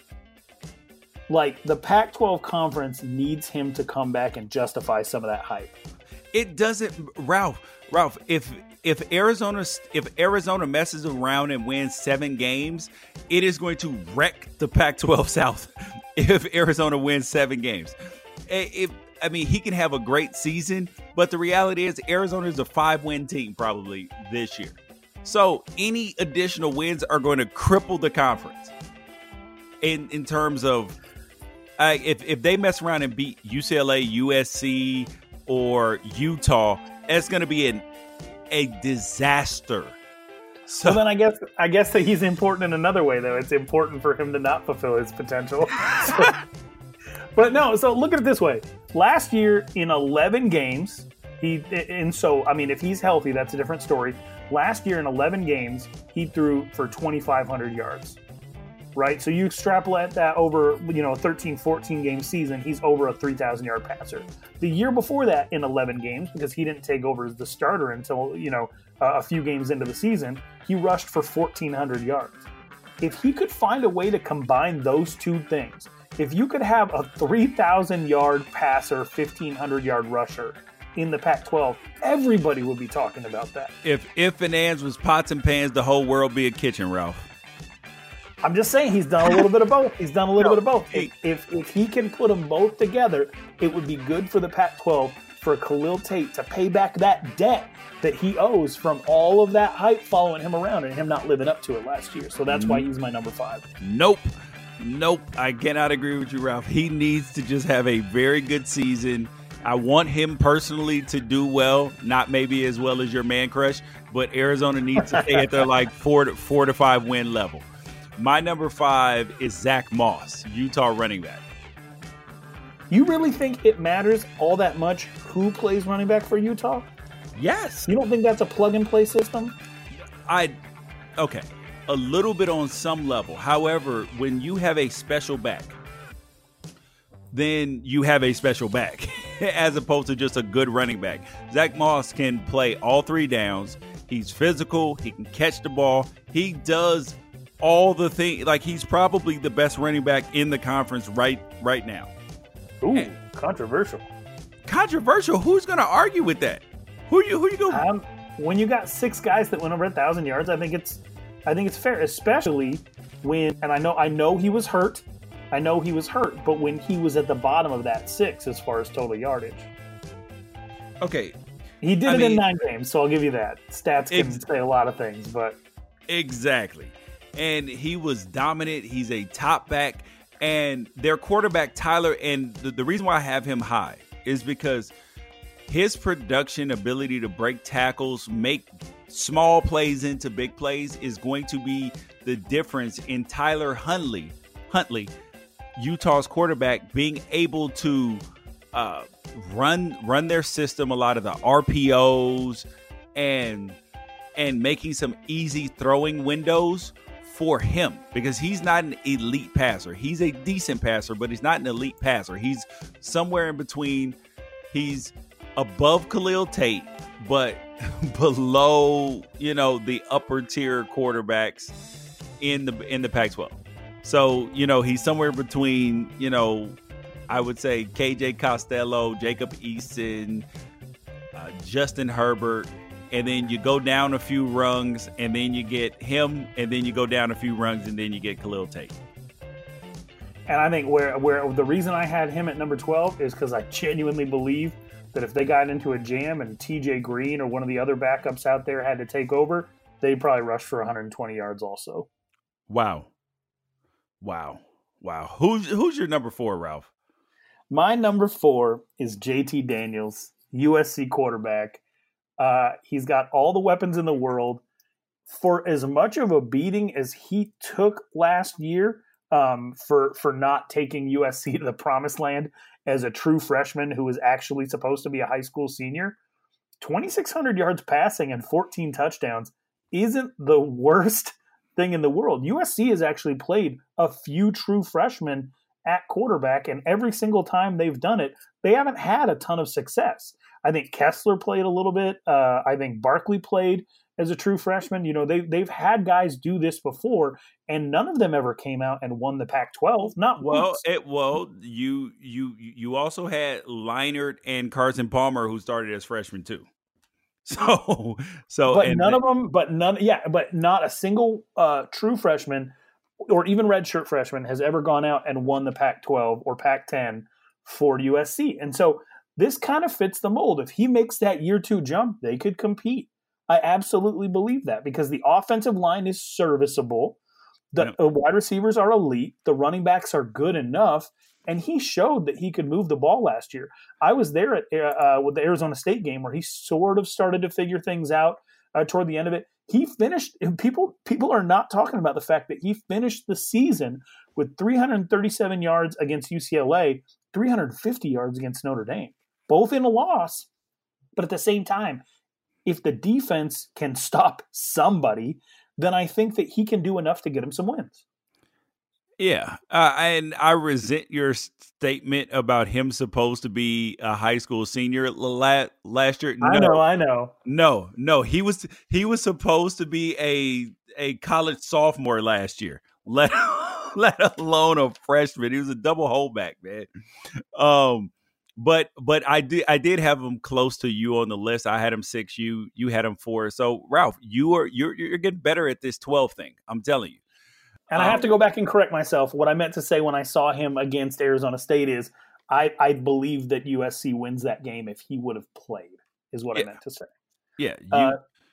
Like, the Pac twelve conference needs him to come back and justify some of that hype. It doesn't, Ralph. Ralph, if if Arizona if Arizona messes around and wins seven games, it is going to wreck the Pac twelve South. If Arizona wins seven games, if I mean he can have a great season, but the reality is Arizona is a five-win team probably this year. So any additional wins are going to cripple the conference. In in terms of uh, if if they mess around and beat U C L A, U S C, or Utah, it's going to be an a disaster. So well, then I guess I guess that he's important in another way, though. It's important for him to not fulfill his potential. So, but no, so look at it this way. Last year in eleven games, he and so I mean, if he's healthy, that's a different story. Last year in eleven games, he threw for twenty-five hundred yards. Right? So you extrapolate that over, you know, a thirteen, fourteen game season, he's over a three thousand yard passer. The year before that in eleven games, because he didn't take over as the starter until, you know, uh, a few games into the season, he rushed for fourteen hundred yards. If he could find a way to combine those two things, if you could have a three thousand yard passer, fifteen hundred yard rusher in the Pac twelve, everybody would be talking about that. If if and ands was pots and pans, the whole world be a kitchen, Ralph. I'm just saying he's done a little bit of both. He's done a little no, bit of both. If, if if he can put them both together, it would be good for the Pac twelve for Khalil Tate to pay back that debt that he owes from all of that hype following him around and him not living up to it last year. So that's why he's my number five. Nope. Nope. I cannot agree with you, Ralph. He needs to just have a very good season. I want him personally to do well, not maybe as well as your man crush, but Arizona needs to stay at their like four to four to five win level. My number five is Zach Moss, Utah running back. You really think it matters all that much who plays running back for Utah? Yes. You don't think that's a plug-and-play system? I, okay, a little bit on some level. However, when you have a special back, then you have a special back as opposed to just a good running back. Zach Moss can play all three downs. He's physical. He can catch the ball. He does all the things. Like, he's probably the best running back in the conference right right now. Ooh, and, controversial. Controversial? Who's going to argue with that? Who you who you going? Um, when you got six guys that went over a thousand yards, I think it's I think it's fair, especially when and I know I know he was hurt. I know he was hurt, but when he was at the bottom of that six as far as total yardage. Okay. He did I it mean, in nine games, so I'll give you that. Stats can ex- say a lot of things, but exactly. And he was dominant. He's a top back. And their quarterback, Tyler, and the, the reason why I have him high is because his production ability to break tackles, make small plays into big plays is going to be the difference in Tyler Huntley, Huntley, Utah's quarterback, being able to uh, run run their system, a lot of the R P Os, and and making some easy throwing windows for him, because he's not an elite passer. He's a decent passer, but he's not an elite passer. He's somewhere in between. He's above Khalil Tate, but below, you know, the upper tier quarterbacks in the in the Pac twelve. So, you know, he's somewhere between, you know, I would say K J Costello, Jacob Eason, uh, Justin Herbert. And then you go down a few rungs, and then you get him, and then you go down a few rungs, and then you get Khalil Tate. And I think where where the reason I had him at number twelve is because I genuinely believe that if they got into a jam and T J Green or one of the other backups out there had to take over, they'd probably rush for one hundred twenty yards also. Wow. Wow. Wow. Who's who's your number four, Ralph? My number four is J T Daniels, U S C quarterback. Uh, he's got all the weapons in the world. for as much of a beating as he took last year um, for for not taking U S C to the promised land as a true freshman who was actually supposed to be a high school senior, twenty-six hundred yards passing and fourteen touchdowns isn't the worst thing in the world. U S C has actually played a few true freshmen at quarterback, and every single time they've done it, they haven't had a ton of success. I think Kessler played a little bit. Uh, I think Barkley played as a true freshman. You know, they, they've had guys do this before, and none of them ever came out and won the Pac twelve. Not well, once. It, well, you you you also had Leinart and Carson Palmer who started as freshmen too. So, so, but and none of them, but none, yeah, but not a single uh, true freshman or even redshirt freshman has ever gone out and won the Pac twelve or Pac ten for U S C. And so this kind of fits the mold. If he makes that year two jump, they could compete. I absolutely believe that because the offensive line is serviceable. The Yep. wide receivers are elite. The running backs are good enough. And he showed that he could move the ball last year. I was there at uh, with the Arizona State game where he sort of started to figure things out uh, toward the end of it. He finished – people people are not talking about the fact that he finished the season with three hundred thirty-seven yards against U C L A, three hundred fifty yards against Notre Dame, both in a loss. But at the same time, if the defense can stop somebody, then I think that he can do enough to get him some wins. Yeah, uh, and I resent your statement about him supposed to be a high school senior la- last year. No, I know, I know. No, no, he was he was supposed to be a a college sophomore last year. Let let alone a freshman. He was a double holdback, man. Um, but but I did I did have him close to you on the list. I had him six. You you had him four. So Ralph, you are you're you're getting better at this twelve thing. I'm telling you. And I have to go back and correct myself. What I meant to say when I saw him against Arizona State is I, I believe that U S C wins that game if he would have played, is what yeah. I meant to say. Yeah. You, uh,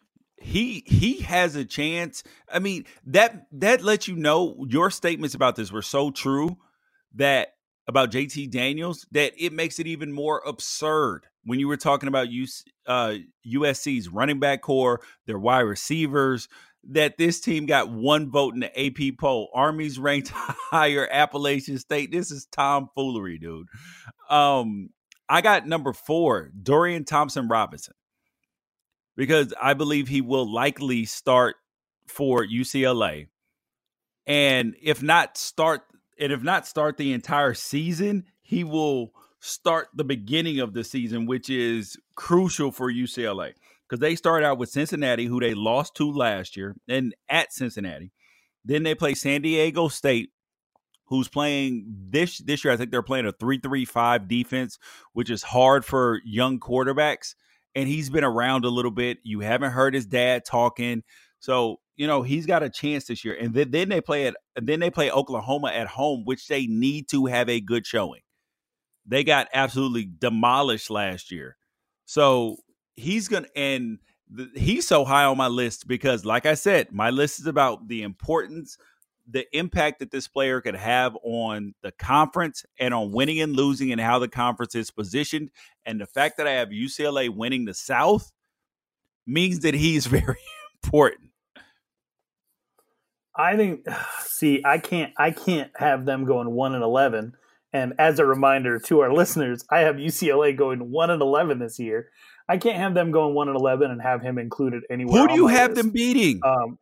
he he has a chance. I mean, that that lets you know your statements about this were so true that about J T Daniels that it makes it even more absurd when you were talking about U, uh, U S C's running back core, their wide receivers, that this team got one vote in the A P poll. Army's ranked higher, Appalachian State. This is tomfoolery, dude. Um, I got number four, Dorian Thompson-Robinson, because I believe he will likely start for U C L A. And if not start, and if not start the entire season, he will start the beginning of the season, which is crucial for U C L A. Because they start out with Cincinnati, who they lost to last year, and at Cincinnati. Then they play San Diego State, who's playing this this year. I think they're playing a three three five defense, which is hard for young quarterbacks. And he's been around a little bit. You haven't heard his dad talking. So, you know, he's got a chance this year. And then, then they play at then they play Oklahoma at home, which they need to have a good showing. They got absolutely demolished last year. So he's going to, and the, he's so high on my list because, like I said, my list is about the importance, the impact that this player could have on the conference and on winning and losing and how the conference is positioned. And the fact that I have U C L A winning the South means that he's very important. I think, see, I can't, I can't have them going one and eleven. And as a reminder to our listeners, I have U C L A going one and eleven this year. I can't have them going one and eleven and have him included anywhere. Who do you have list. them beating? Um,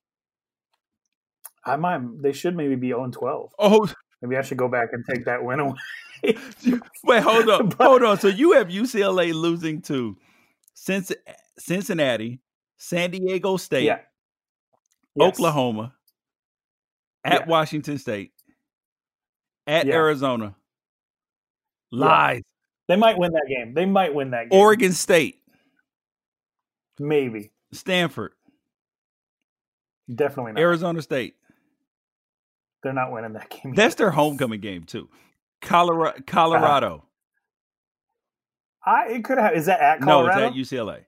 I might. They should maybe be zero and twelve. Oh, maybe I should go back and take that win away. Wait, hold on, but, hold on. So you have U C L A losing to Cincinnati, San Diego State, yeah. Oklahoma, yes. at yeah. Washington State, at yeah. Arizona. Lies. Yeah. They might win that game. They might win that game. Oregon State. Maybe. Stanford. Definitely not. Arizona State. They're not winning that game. That's their homecoming game, too. Colorado. Colorado. Uh, I, it could have. Is that at Colorado? No, it's at U C L A.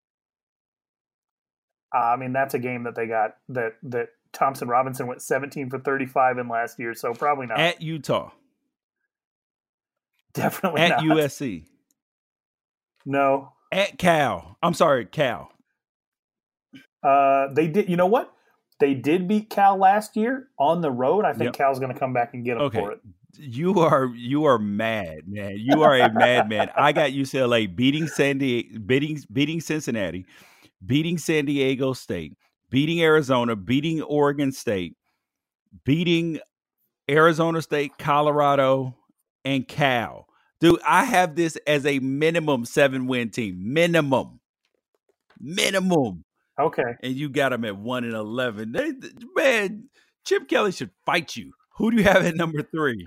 Uh, I mean, that's a game that they got that, that Thompson Robinson went seventeen for thirty-five in last year, so probably not. At Utah. Definitely at not. U S C. No. At Cal. I'm sorry, Cal. Uh, they did. You know what? They did beat Cal last year on the road. I think Yep. Cal's going to come back and get them Okay. for it. You are you are mad, man. You are a madman. I got U C L A beating San Diego, beating beating Cincinnati, beating San Diego State, beating Arizona, beating Oregon State, beating Arizona State, Colorado, and Cal. Dude, I have this as a minimum seven win team. Minimum. Minimum. Okay. And you got them at one and eleven. They, man, Chip Kelly should fight you. Who do you have at number three?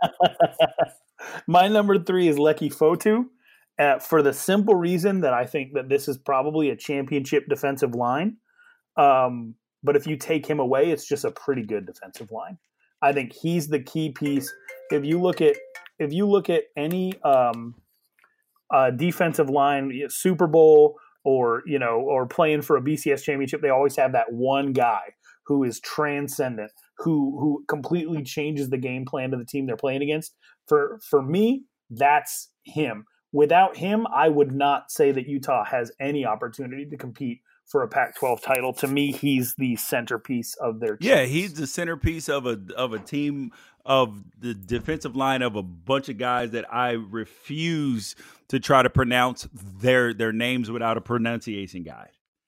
My number three is Leki Fotu, uh, for the simple reason that I think that this is probably a championship defensive line. Um, but if you take him away, it's just a pretty good defensive line. I think he's the key piece. If you look at if you look at any um, uh, defensive line, Super Bowl or you know or playing for a B C S championship, they always have that one guy who is transcendent, who who completely changes the game plan to the team they're playing against. For for me, that's him. Without him, I would not say that Utah has any opportunity to compete for a Pac twelve title. To me, he's the centerpiece of their team. Yeah, he's the centerpiece of a of a team of the defensive line of a bunch of guys that I refuse to try to pronounce their their names without a pronunciation guide.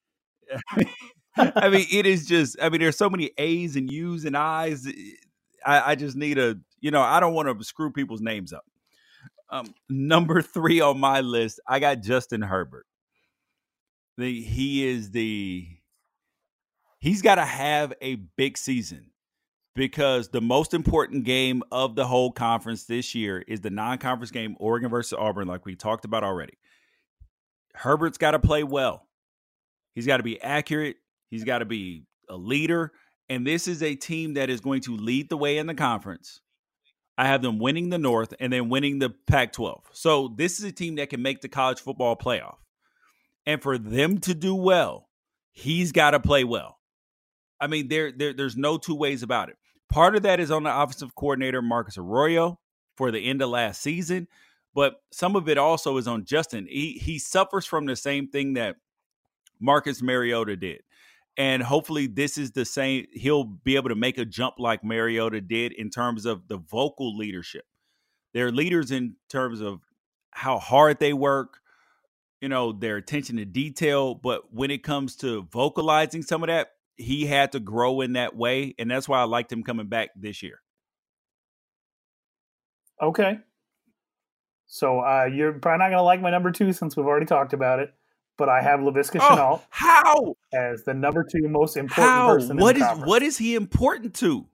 I mean, it is just, I mean, there's so many A's and U's and I's. I, I just need a, you know, I don't want to screw people's names up. Um, number three on my list, I got Justin Herbert. The, he is the, he's got to have a big season because the most important game of the whole conference this year is the non-conference game, Oregon versus Auburn, like we talked about already. Herbert's got to play well. He's got to be accurate. He's got to be a leader. And this is a team that is going to lead the way in the conference. I have them winning the North and then winning the Pac twelve. So this is a team that can make the college football playoff. And for them to do well, he's got to play well. I mean, there, there, there's no two ways about it. Part of that is on the offensive coordinator, Marcus Arroyo, for the end of last season. But some of it also is on Justin. He, he suffers from the same thing that Marcus Mariota did. And hopefully this is the same. He'll be able to make a jump like Mariota did in terms of the vocal leadership. They're leaders in terms of how hard they work, you know, their attention to detail. But when it comes to vocalizing some of that, he had to grow in that way. And that's why I liked him coming back this year. Okay. So uh, you're probably not going to like my number two since we've already talked about it. But I have Laviska Shenault oh, how? as the number two most important how? person What in the is conference. What is he important to?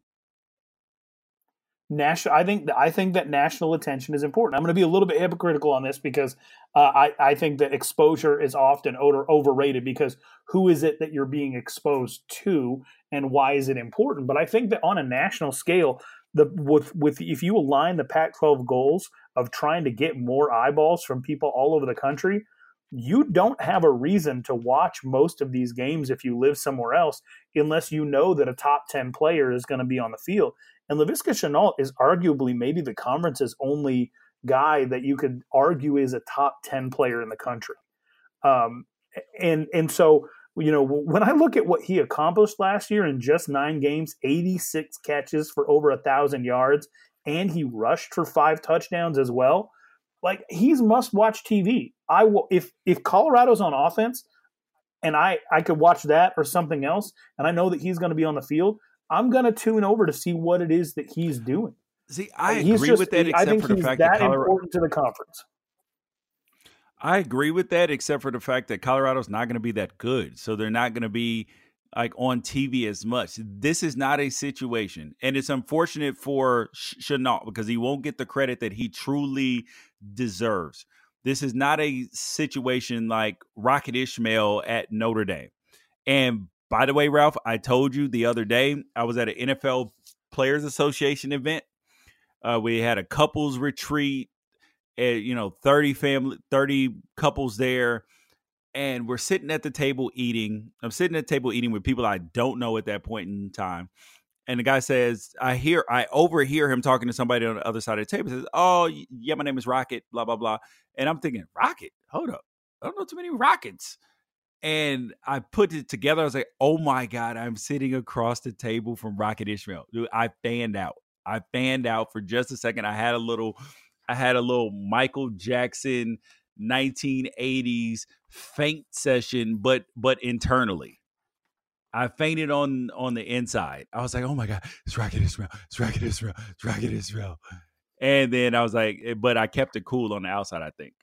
National, I think I think that national attention is important. I'm going to be a little bit hypocritical on this because uh, I, I think that exposure is often over, overrated because who is it that you're being exposed to and why is it important? But I think that on a national scale, the with with if you align the Pac twelve goals of trying to get more eyeballs from people all over the country, you don't have a reason to watch most of these games if you live somewhere else unless you know that a top ten player is going to be on the field. And Laviska Shenault is arguably maybe the conference's only guy that you could argue is a top ten player in the country. Um, and and so, you know, when I look at what he accomplished last year in just nine games, eighty-six catches for over a thousand yards, and he rushed for five touchdowns as well. Like, he's must-watch T V. I will if if Colorado's on offense, and I I could watch that or something else, and I know that he's going to be on the field, I'm going to tune over to see what it is that he's doing. See, I he's agree just, with that, I except think for the he's fact that that Colorado. important to the conference. I agree with that, except for the fact that Colorado's not going to be that good, so they're not going to be like on T V as much. This is not a situation, and it's unfortunate for Shenault because he won't get the credit that he truly deserves. This is not a situation like Rocket Ismail at Notre Dame. And by the way, Ralph, I told you the other day I was at an N F L Players Association event. Uh, we had a couples retreat, and you know, thirty family, thirty couples there. And we're sitting at the table eating. I'm sitting at the table eating with people I don't know at that point in time. And the guy says, I hear, I overhear him talking to somebody on the other side of the table. He says, oh, yeah, my name is Rocket, blah, blah, blah. And I'm thinking, Rocket? Hold up. I don't know too many Rockets. And I put it together. I was like, oh my God, I'm sitting across the table from Rocket Ismail. Dude, I fanned out. I fanned out for just a second. I had a little, I had a little Michael Jackson nineteen eighties faint session, but but internally. I fainted on on the inside. I was like, oh my God, it's Rocket Ismail. It's Rocket Ismail. It's Rocket Ismail. And then I was like, but I kept it cool on the outside, I think.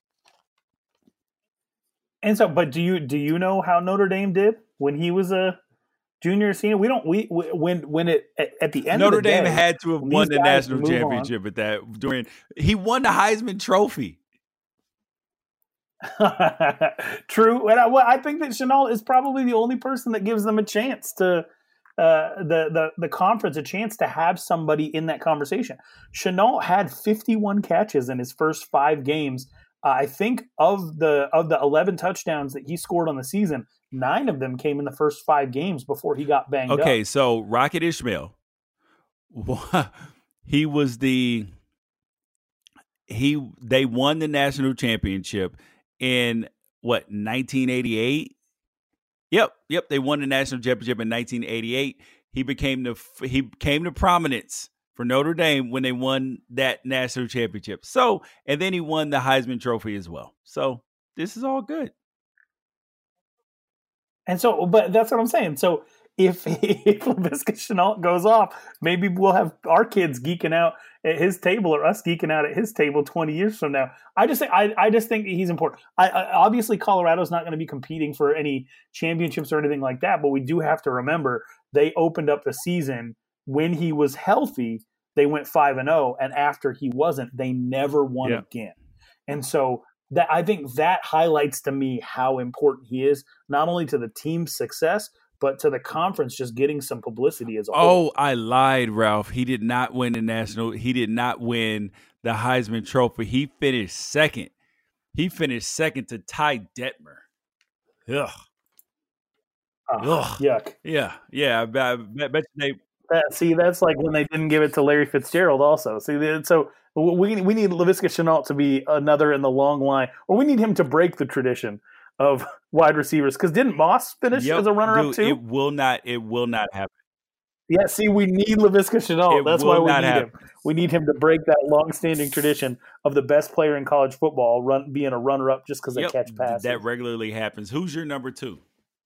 And so, but do you do you know how Notre Dame did when he was a junior or senior? We don't. We, we when when it at, at the end. Notre of the Dame day, had to have won the national championship on. At that during. He won the Heisman Trophy. True, and I, well, I think that Shenault is probably the only person that gives them a chance to uh, the the the conference a chance to have somebody in that conversation. Shenault had fifty-one catches in his first five games. Uh, I think of the of the eleven touchdowns that he scored on the season, nine of them came in the first five games before he got banged okay, up. Okay, so Rocket Ismail, he was the he. They won the national championship in what nineteen eighty-eight. Yep, yep. They won the national championship in nineteen eighty-eight. He became the he came to prominence for Notre Dame when they won that national championship. So, and then he won the Heisman Trophy as well. So this is all good. And so, but that's what I'm saying. So if, if Laviska Shenault goes off, maybe we'll have our kids geeking out at his table or us geeking out at his table twenty years from now. I just think, I, I just think he's important. I, I obviously Colorado's not going to be competing for any championships or anything like that, but we do have to remember they opened up the season when he was healthy. They went five and zero, and after he wasn't, they never won yeah. again. And so that I think that highlights to me how important he is, not only to the team's success, but to the conference just getting some publicity as a whole. Oh, I lied, Ralph. He did not win the national. He did not win the Heisman Trophy. He finished second. He finished second to Ty Detmer. Ugh. Uh, Ugh. Yuck. Yeah, yeah. I bet, I bet they. That, see, that's like when they didn't give it to Larry Fitzgerald also. See, so we we need Laviska Shenault to be another in the long line, or we need him to break the tradition of wide receivers. Because didn't Moss finish yep, as a runner-up dude, too? It will not. It will not happen. Yeah, see, we need Laviska Shenault. That's why we need happen. him. We need him to break that long-standing tradition of the best player in college football run being a runner-up just because yep, they catch passes. That regularly happens. Who's your number two?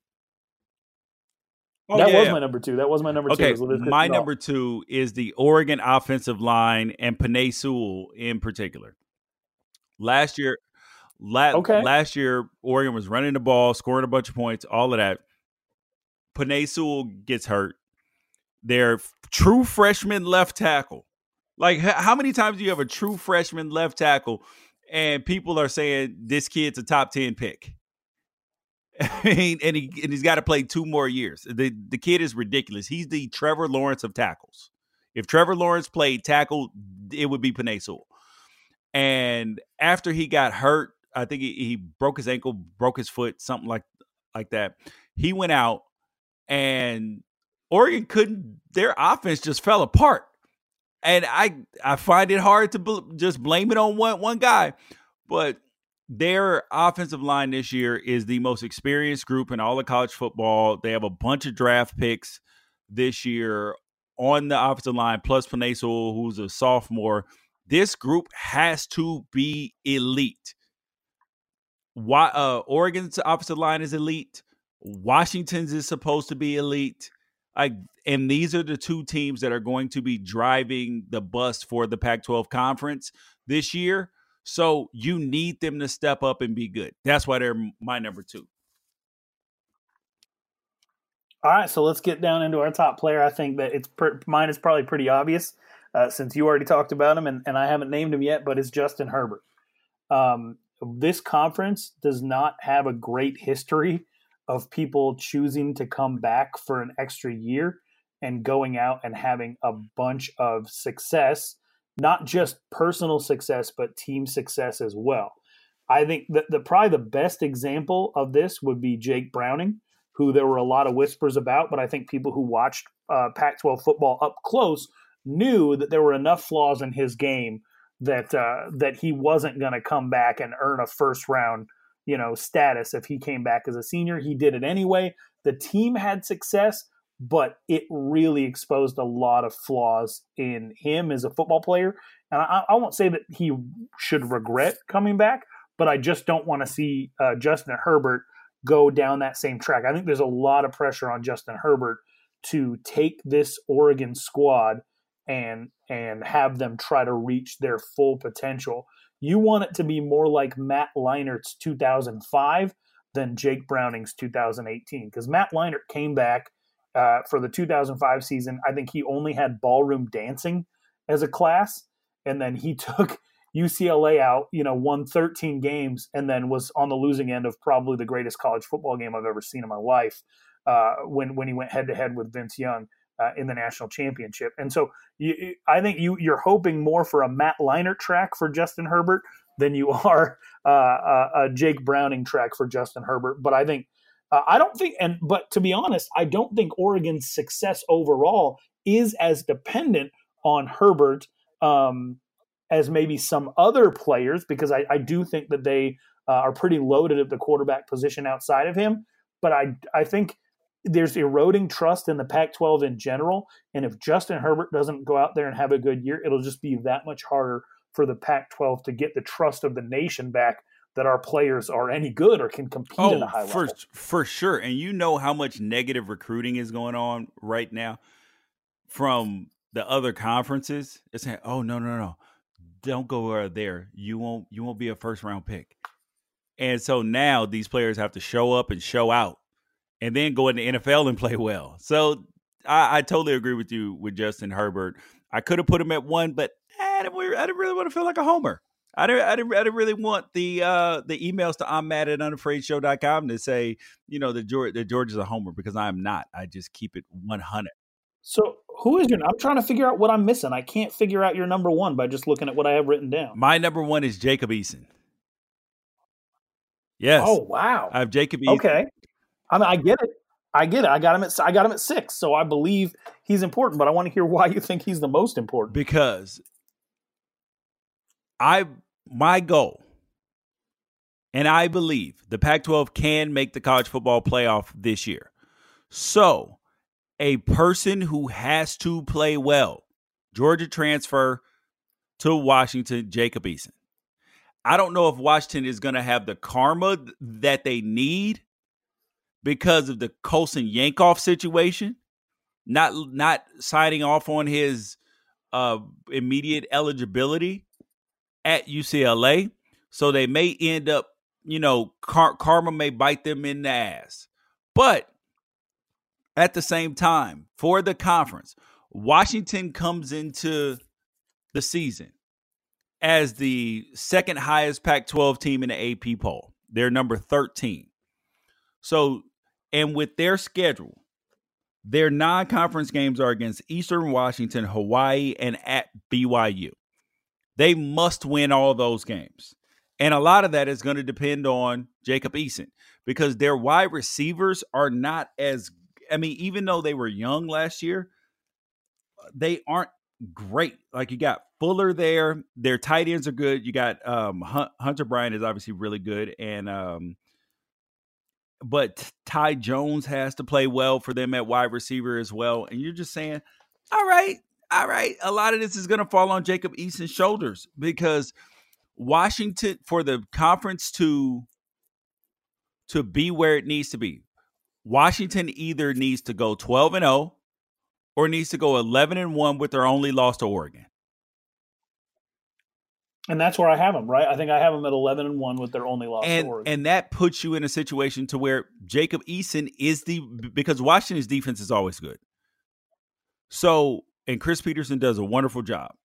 Oh, that yeah, was yeah. my number two. That was my number okay, two. Okay, my number two is the Oregon offensive line and Penei Sewell in particular. Last year, la- okay. last year, Oregon was running the ball, scoring a bunch of points, all of that. Penei Sewell gets hurt. Their true freshman left tackle. Like, h- how many times do you have a true freshman left tackle and people are saying this kid's a top ten pick? I mean, and he and he's got to play two more years. The the kid is ridiculous. He's the Trevor Lawrence of tackles. If Trevor Lawrence played tackle, it would be Penei Sewell. And after he got hurt, I think he, he broke his ankle, broke his foot, something like like that. He went out, and Oregon couldn't. Their offense just fell apart. And I I find it hard to bl- just blame it on one one guy, but their offensive line this year is the most experienced group in all of college football. They have a bunch of draft picks this year on the offensive line, plus Penei Sewell, who's a sophomore. This group has to be elite. Why, uh, Oregon's offensive line is elite. Washington's is supposed to be elite. I, and these are the two teams that are going to be driving the bus for the Pac twelve conference this year. So you need them to step up and be good. That's why they're my number two. All right, so let's get down into our top player. I think that it's per, mine is probably pretty obvious uh, since you already talked about him, and, and I haven't named him yet, but it's Justin Herbert. Um, this conference does not have a great history of people choosing to come back for an extra year and going out and having a bunch of success. Not just personal success, but team success as well. I think that the probably the best example of this would be Jake Browning, who there were a lot of whispers about, but I think people who watched uh, Pac twelve football up close knew that there were enough flaws in his game that uh, that he wasn't going to come back and earn a first round you know, status if he came back as a senior. He did it anyway. The team had success, but it really exposed a lot of flaws in him as a football player. And I, I won't say that he should regret coming back, but I just don't want to see uh, Justin Herbert go down that same track. I think there's a lot of pressure on Justin Herbert to take this Oregon squad and and have them try to reach their full potential. You want it to be more like Matt Leinert's two thousand five than Jake Browning's two thousand eighteen, because Matt Leinart came back uh, for the two thousand five season. I think he only had ballroom dancing as a class, and then he took U C L A out, you know, won thirteen games, and then was on the losing end of probably the greatest college football game I've ever seen in my life uh, when when he went head to head with Vince Young uh, in the national championship. And so you, I think you you're hoping more for a Matt Leinart track for Justin Herbert than you are uh, a, a Jake Browning track for Justin Herbert. But I think uh, I don't think, and but to be honest, I don't think Oregon's success overall is as dependent on Herbert Um, as maybe some other players, because I, I do think that they uh, are pretty loaded at the quarterback position outside of him. But I I think there's eroding trust in the Pac twelve in general. And if Justin Herbert doesn't go out there and have a good year, it'll just be that much harder for the Pac twelve to get the trust of the nation back that our players are any good or can compete oh, at a high for, level. For sure. And you know how much negative recruiting is going on right now from the other conferences. It's saying, oh, no, no, no. Don't go there. You won't. You won't be a first round pick. And so now these players have to show up and show out, and then go in the N F L and play well. So I, I totally agree with you with Justin Herbert. I could have put him at one, but I didn't, I didn't really want to feel like a homer. I didn't. I didn't, I didn't really want the uh, the emails to I'm mad at unafraid show dot com to say, you know, that George, that George is a homer, because I'm not. I just keep it one hundred. So who is your – I'm trying to figure out what I'm missing. I can't figure out your number one by just looking at what I have written down. My number one is Jacob Eason. Yes. Oh, wow. I have Jacob Eason. Okay. I mean, I get it. I get it. I got him at I got him at six, so I believe he's important, but I want to hear why you think he's the most important. Because I my goal, and I believe the Pac twelve can make the college football playoff this year. So a person who has to play well, Georgia transfer to Washington, Jacob Eason. I don't know if Washington is going to have the karma that they need because of the Colson Yankoff situation, not not signing off on his uh, immediate eligibility at U C L A. So they may end up, you know, car- karma may bite them in the ass. But at the same time, for the conference, Washington comes into the season as the second highest Pac twelve team in the A P poll. They're number thirteen. So, and with their schedule, their non-conference games are against Eastern Washington, Hawaii, and at B Y U. They must win all those games. And a lot of that is going to depend on Jacob Eason, because their wide receivers are not as, I mean, even though they were young last year, they aren't great. Like, you got Fuller there. Their tight ends are good. You got um, Hunter Bryant is obviously really good. And, um, but Ty Jones has to play well for them at wide receiver as well. And you're just saying, all right, all right. A lot of this is going to fall on Jacob Eason's shoulders, because Washington, for the conference to, to be where it needs to be, Washington either needs to go twelve and oh or needs to go eleven and one with their only loss to Oregon. And that's where I have them, right? I think I have them at eleven and one with their only loss and, to Oregon. And that puts you in a situation to where Jacob Eason is the, because Washington's defense is always good. So, and Chris Peterson does a wonderful job.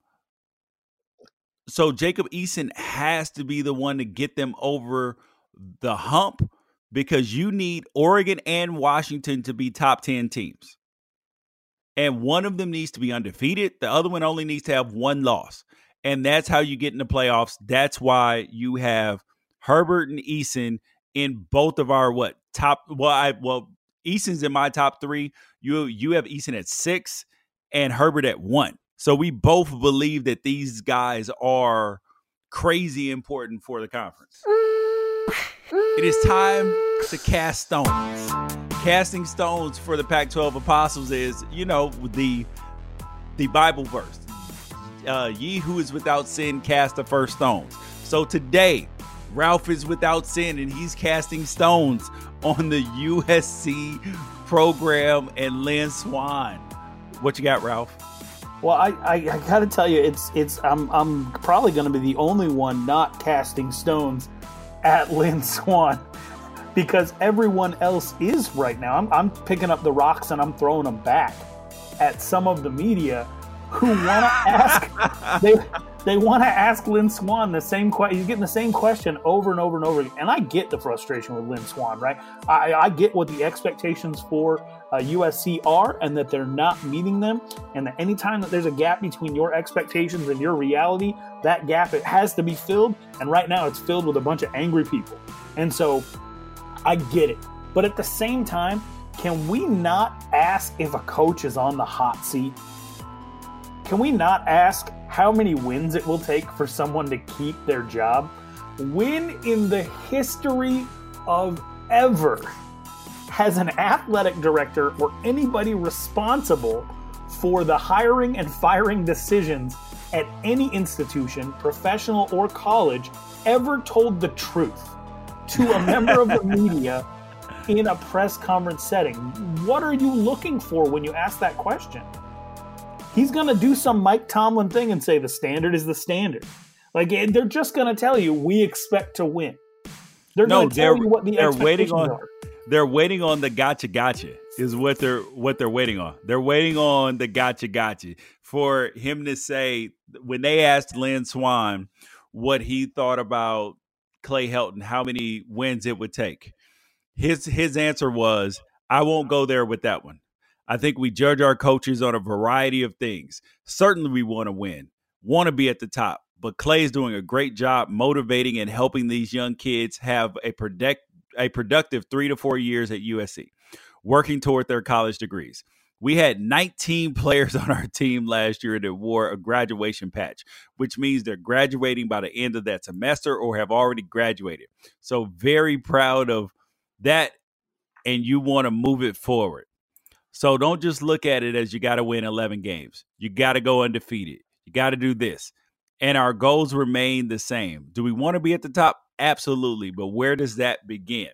So Jacob Eason has to be the one to get them over the hump, because you need Oregon and Washington to be top ten teams. And one of them needs to be undefeated. The other one only needs to have one loss. And that's how you get in the playoffs. That's why you have Herbert and Eason in both of our what top. Well, I well Eason's in my top three. You you have Eason at six and Herbert at one. So we both believe that these guys are crazy important for the conference. It is time to cast stones. Casting stones for the Pac twelve Apostles is, you know, the the Bible verse. Uh, Ye who is without sin cast the first stones. So today, Ralph is without sin and he's casting stones on the U S C program and Lynn Swann. What you got, Ralph? Well, I, I, I got to tell you, it's it's I'm I'm probably going to be the only one not casting stones at Lynn Swann because everyone else is right now. I'm I'm picking up the rocks and I'm throwing them back at some of the media who want to ask they they want to ask Lynn Swann the same question. He's getting the same question over and over and over again. And I get the frustration with Lynn Swann, right? I, I get what the expectations for uh, U S C are and that they're not meeting them. And that anytime that there's a gap between your expectations and your reality, that gap, it has to be filled. And right now it's filled with a bunch of angry people. And so I get it. But at the same time, can we not ask if a coach is on the hot seat? Can we not ask how many wins it will take for someone to keep their job? When in the history of ever has an athletic director or anybody responsible for the hiring and firing decisions at any institution, professional or college, ever told the truth to a member of the media in a press conference setting? What are you looking for when you ask that question? He's going to do some Mike Tomlin thing and say the standard is the standard. Like, they're just going to tell you, we expect to win. They're no, going to tell you what the they're expectations waiting on, are. They're waiting on the gotcha gotcha is what they're what they're waiting on. They're waiting on the gotcha gotcha for him to say, when they asked Lynn Swann what he thought about Clay Helton, how many wins it would take. His his answer was, I won't go there with that one. I think we judge our coaches on a variety of things. Certainly we want to win, want to be at the top, but Clay's doing a great job motivating and helping these young kids have a product, a productive three to four years at U S C, working toward their college degrees. We had nineteen players on our team last year that wore a graduation patch, which means they're graduating by the end of that semester or have already graduated. So very proud of that, and you want to move it forward. So don't just look at it as you got to win eleven games. You got to go undefeated. You got to do this. And our goals remain the same. Do we want to be at the top? Absolutely. But where does that begin?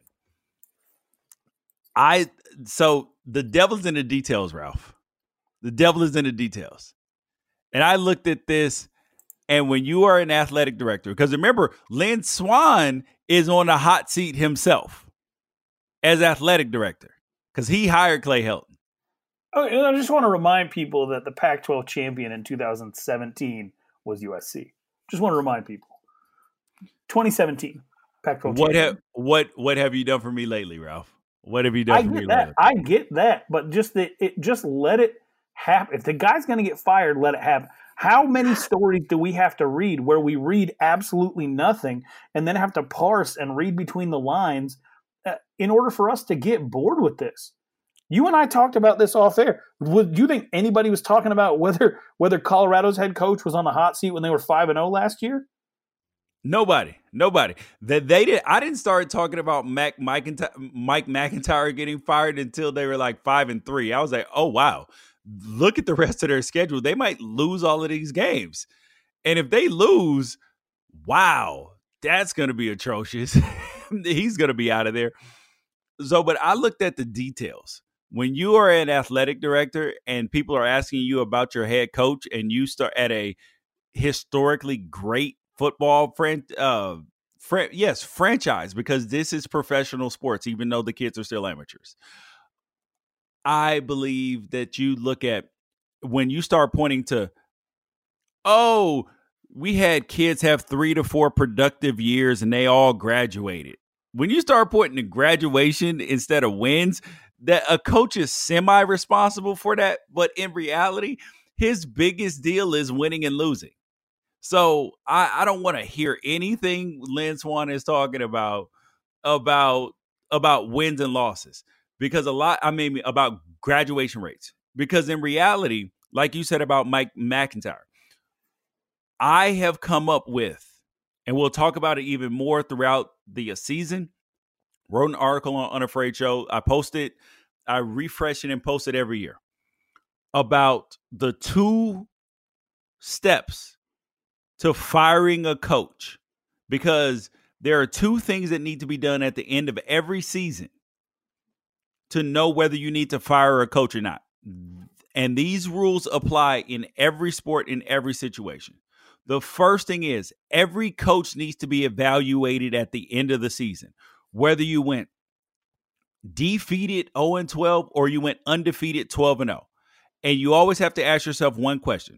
I so the devil's in the details, Ralph. The devil is in the details. And I looked at this, and when you are an athletic director, because remember, Lynn Swann is on the hot seat himself as athletic director because he hired Clay Helton. Oh, and I just want to remind people that the Pac twelve champion in two thousand seventeen was U S C. Just want to remind people. twenty seventeen Pac twelve what champion. Have, what what have you done for me lately, Ralph? What have you done I for get me that. lately? I get that, but just that it just let it happen. If the guy's going to get fired, let it happen. How many stories do we have to read where we read absolutely nothing and then have to parse and read between the lines uh, in order for us to get bored with this? You and I talked about this off air. Would you think anybody was talking about whether whether Colorado's head coach was on the hot seat when they were five and oh last year? Nobody, nobody. That they did. I didn't start talking about Mac, Mike, Mike McIntyre getting fired until they were like five and three. I was like, oh wow, look at the rest of their schedule. They might lose all of these games, and if they lose, wow, that's going to be atrocious. He's going to be out of there. So, but I looked at the details. When you are an athletic director and people are asking you about your head coach, and you start at a historically great football friend, uh, fr- yes, franchise, because this is professional sports, even though the kids are still amateurs. I believe that you look at when you start pointing to, oh, we had kids have three to four productive years and they all graduated. When you start pointing to graduation instead of wins, that a coach is semi-responsible for that. But in reality, his biggest deal is winning and losing. So I, I don't want to hear anything Lynn Swann is talking about, about, about wins and losses, because a lot, I mean, about graduation rates, because in reality, like you said about Mike McIntyre, I have come up with and we'll talk about it even more throughout the season. Wrote an article on Unafraid Show. I post it, I refresh it and post it every year about the two steps to firing a coach, because there are two things that need to be done at the end of every season to know whether you need to fire a coach or not. And these rules apply in every sport, in every situation. The first thing is every coach needs to be evaluated at the end of the season, whether you went defeated oh and twelve or you went undefeated twelve and oh. And you always have to ask yourself one question.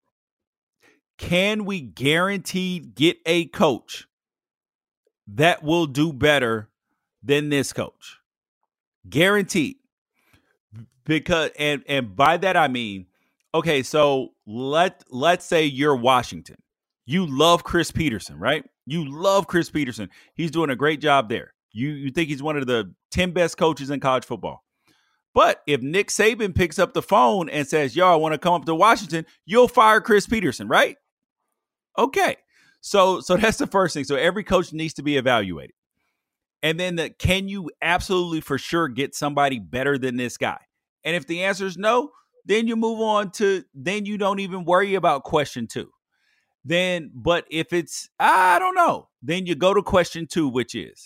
Can we guarantee get a coach that will do better than this coach? Guaranteed. Because and and by that I mean, okay, so let let's say you're Washington. You love Chris Peterson, right? You love Chris Peterson. He's doing a great job there. You you think he's one of the ten best coaches in college football. But if Nick Saban picks up the phone and says, yo, I want to come up to Washington, you'll fire Chris Peterson, right? Okay. So so that's the first thing. So every coach needs to be evaluated. And then the, can you absolutely for sure get somebody better than this guy? And if the answer is no, then you move on to, then you don't even worry about question two. Then, but if it's, I don't know, then you go to question two, which is,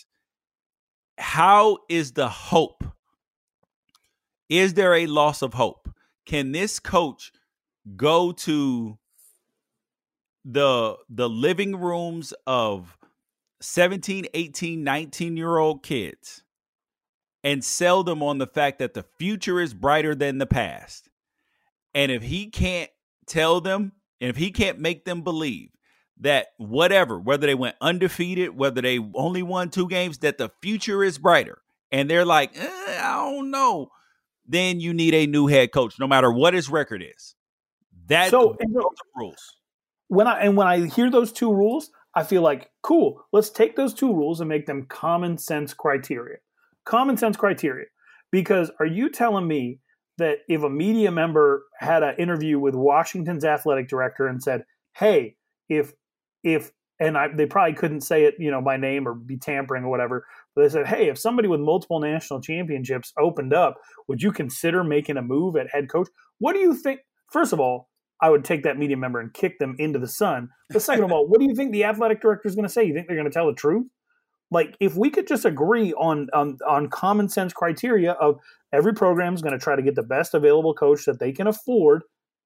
how is the hope? Is there a loss of hope? Can this coach go to the, the living rooms of seventeen, eighteen, nineteen year old kids and sell them on the fact that the future is brighter than the past? And if he can't tell them, and if he can't make them believe that whatever, whether they went undefeated, whether they only won two games, that the future is brighter, and they're like, eh, I don't know, then you need a new head coach, no matter what his record is. That's so, the rules. When I and when I hear those two rules, I feel like, cool, let's take those two rules and make them common sense criteria. Common sense criteria. Because are you telling me that if a media member had an interview with Washington's athletic director and said, hey, if, if, and I, they probably couldn't say it, you know, by name or be tampering or whatever, but they said, hey, if somebody with multiple national championships opened up, would you consider making a move at head coach? What do you think? First of all, I would take that media member and kick them into the sun. But second of all, what do you think the athletic director is going to say? You think they're going to tell the truth? Like, if we could just agree on, on, on common sense criteria of every program is going to try to get the best available coach that they can afford,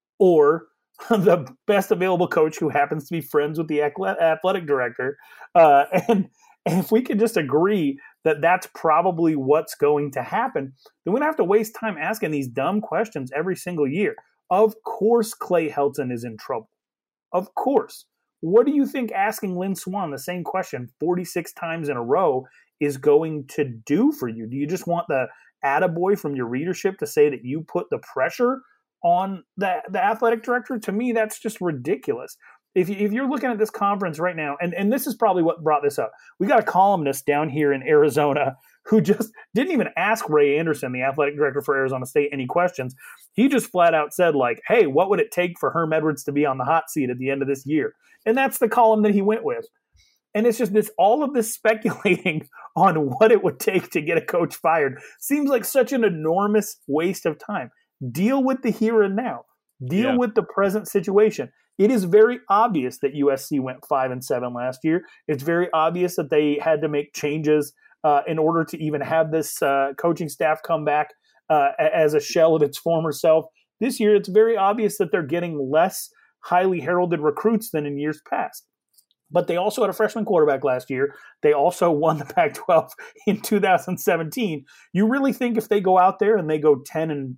or the best available coach who happens to be friends with the athletic director. Uh, and, and if we could just agree that that's probably what's going to happen, then we don't have to waste time asking these dumb questions every single year. Of course, Clay Helton is in trouble. Of course. What do you think asking Lynn Swann the same question forty-six times in a row is going to do for you? Do you just want the attaboy from your readership to say that you put the pressure on the, the athletic director? To me, that's just ridiculous. If, you, if you're looking at this conference right now, and, and this is probably what brought this up, we got a columnist down here in Arizona who just didn't even ask Ray Anderson, the athletic director for Arizona State, any questions. He just flat out said, like, hey, what would it take for Herm Edwards to be on the hot seat at the end of this year? And that's the column that he went with. And it's just this, all of this speculating on what it would take to get a coach fired seems like such an enormous waste of time. Deal with the here and now. Deal yeah. with the present situation. It is very obvious that U S C went five and seven last year. It's very obvious that they had to make changes uh, in order to even have this uh, coaching staff come back uh, as a shell of its former self. This year, it's very obvious that they're getting less highly heralded recruits than in years past. But they also had a freshman quarterback last year. They also won the Pac twelve in two thousand seventeen. You really think if they go out there and they go ten and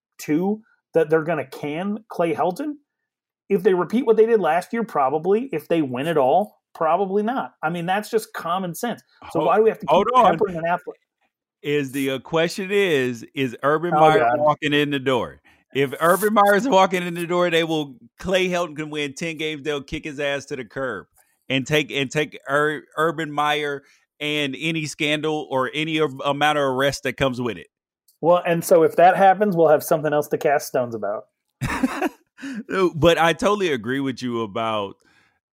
two that they're going to can Clay Helton? If they repeat what they did last year, probably. If they win it all, probably not. I mean, that's just common sense. So hold, why do we have to keep peppering an athlete? Is the uh, question is, is Urban oh, Meyer God. walking in the door? If Urban Meyer is walking in the door, they will. Clay Helton can win ten games. They'll kick his ass to the curb and take and take Ur, Urban Meyer and any scandal or any amount of arrest that comes with it. Well, and so if that happens, we'll have something else to cast stones about. But I totally agree with you about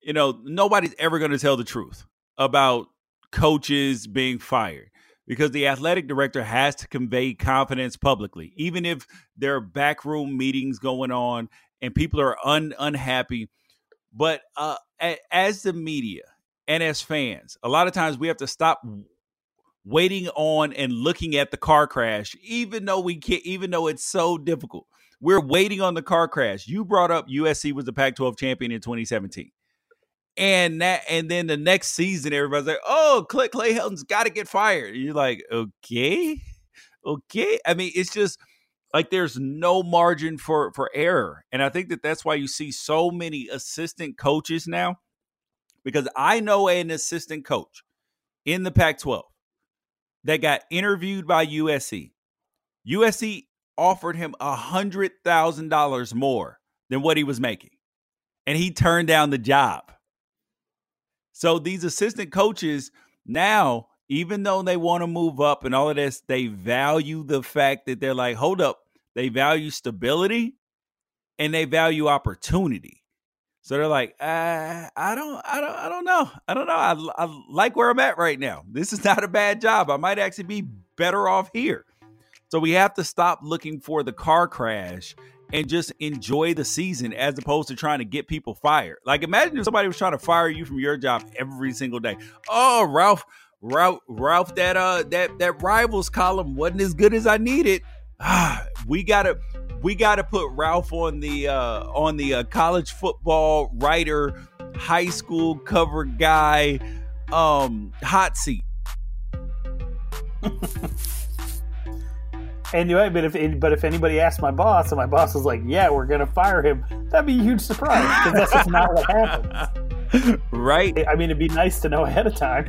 you know, nobody's ever going to tell the truth about coaches being fired because the athletic director has to convey confidence publicly, even if there are backroom meetings going on and people are un- unhappy. But uh, a- as the media and as fans, a lot of times we have to stop waiting on and looking at the car crash, even though we can't, even though it's so difficult. We're waiting on the car crash. You brought up U S C was the Pac twelve champion in twenty seventeen. And that, and then the next season, everybody's like, oh, Clay, Clay Helton's got to get fired. And you're like, okay, okay. I mean, it's just like there's no margin for, for error. And I think that that's why you see so many assistant coaches now, because I know an assistant coach in the Pac twelve that got interviewed by U S C. U S C offered him one hundred thousand dollars more than what he was making. And he turned down the job. So these assistant coaches now, even though they want to move up and all of this, they value the fact that they're like, hold up, they value stability and they value opportunity. So they're like, uh, I don't, I don't, I don't know. I don't know. I, I like where I'm at right now. This is not a bad job. I might actually be better off here. So we have to stop looking for the car crash and just enjoy the season as opposed to trying to get people fired. Like, imagine if somebody was trying to fire you from your job every single day. Oh, Ralph, Ralph, Ralph, that uh, that that Rivals column wasn't as good as I needed. Ah, we gotta, we gotta put Ralph on the uh, on the uh, college football writer, high school cover guy, um, hot seat. And you know, but if but if anybody asked my boss, and my boss was like, "Yeah, we're gonna fire him," that'd be a huge surprise because that's just not what happens, right? I mean, it'd be nice to know ahead of time.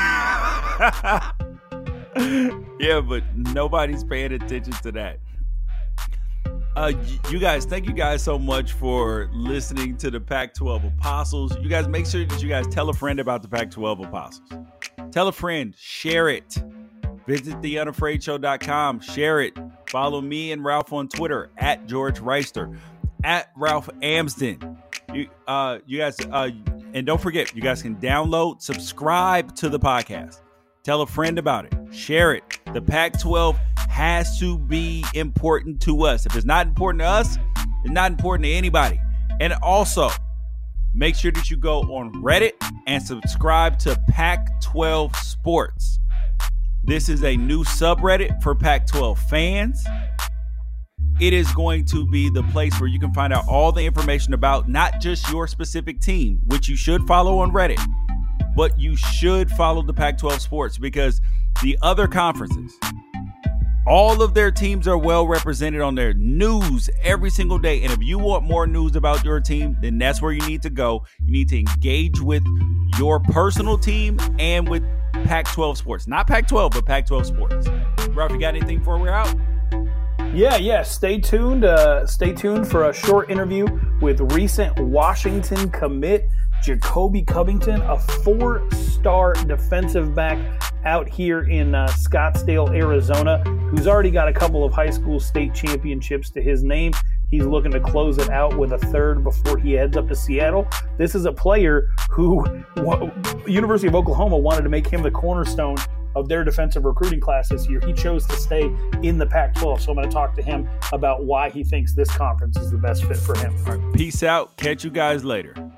Yeah, but nobody's paying attention to that. Uh, you guys, thank you guys so much for listening to the Pac twelve Apostles. You guys, make sure that you guys tell a friend about the Pac twelve Apostles. Tell a friend, share it. Visit the unafraid show dot com. Share it. Follow me and Ralph on Twitter at George Reister, at Ralph Amsden. You, uh, you guys, uh, and don't forget, you guys can download, subscribe to the podcast. Tell a friend about it. Share it. The Pac twelve has to be important to us. If it's not important to us, it's not important to anybody. And also, make sure that you go on Reddit and subscribe to Pac twelve Sports. This is a new subreddit for Pac twelve fans. It is going to be the place where you can find out all the information about not just your specific team, which you should follow on Reddit, but you should follow the Pac twelve Sports because the other conferences, all of their teams are well represented on their news every single day. And if you want more news about your team, then that's where you need to go. You need to engage with your personal team and with Pac twelve Sports. Not Pac twelve, but Pac twelve Sports. Ralph, you got anything before we're out? Yeah, yeah. Stay tuned. Uh, stay tuned for a short interview with recent Washington commit Jacoby Covington, a four-star defensive back out here in uh, Scottsdale, Arizona, who's already got a couple of high school state championships to his name. He's looking to close it out with a third before he heads up to Seattle. This is a player who w- University of Oklahoma wanted to make him the cornerstone of their defensive recruiting class this year. He chose to stay in the Pac twelve, so I'm going to talk to him about why he thinks this conference is the best fit for him. All right, peace out. Catch you guys later.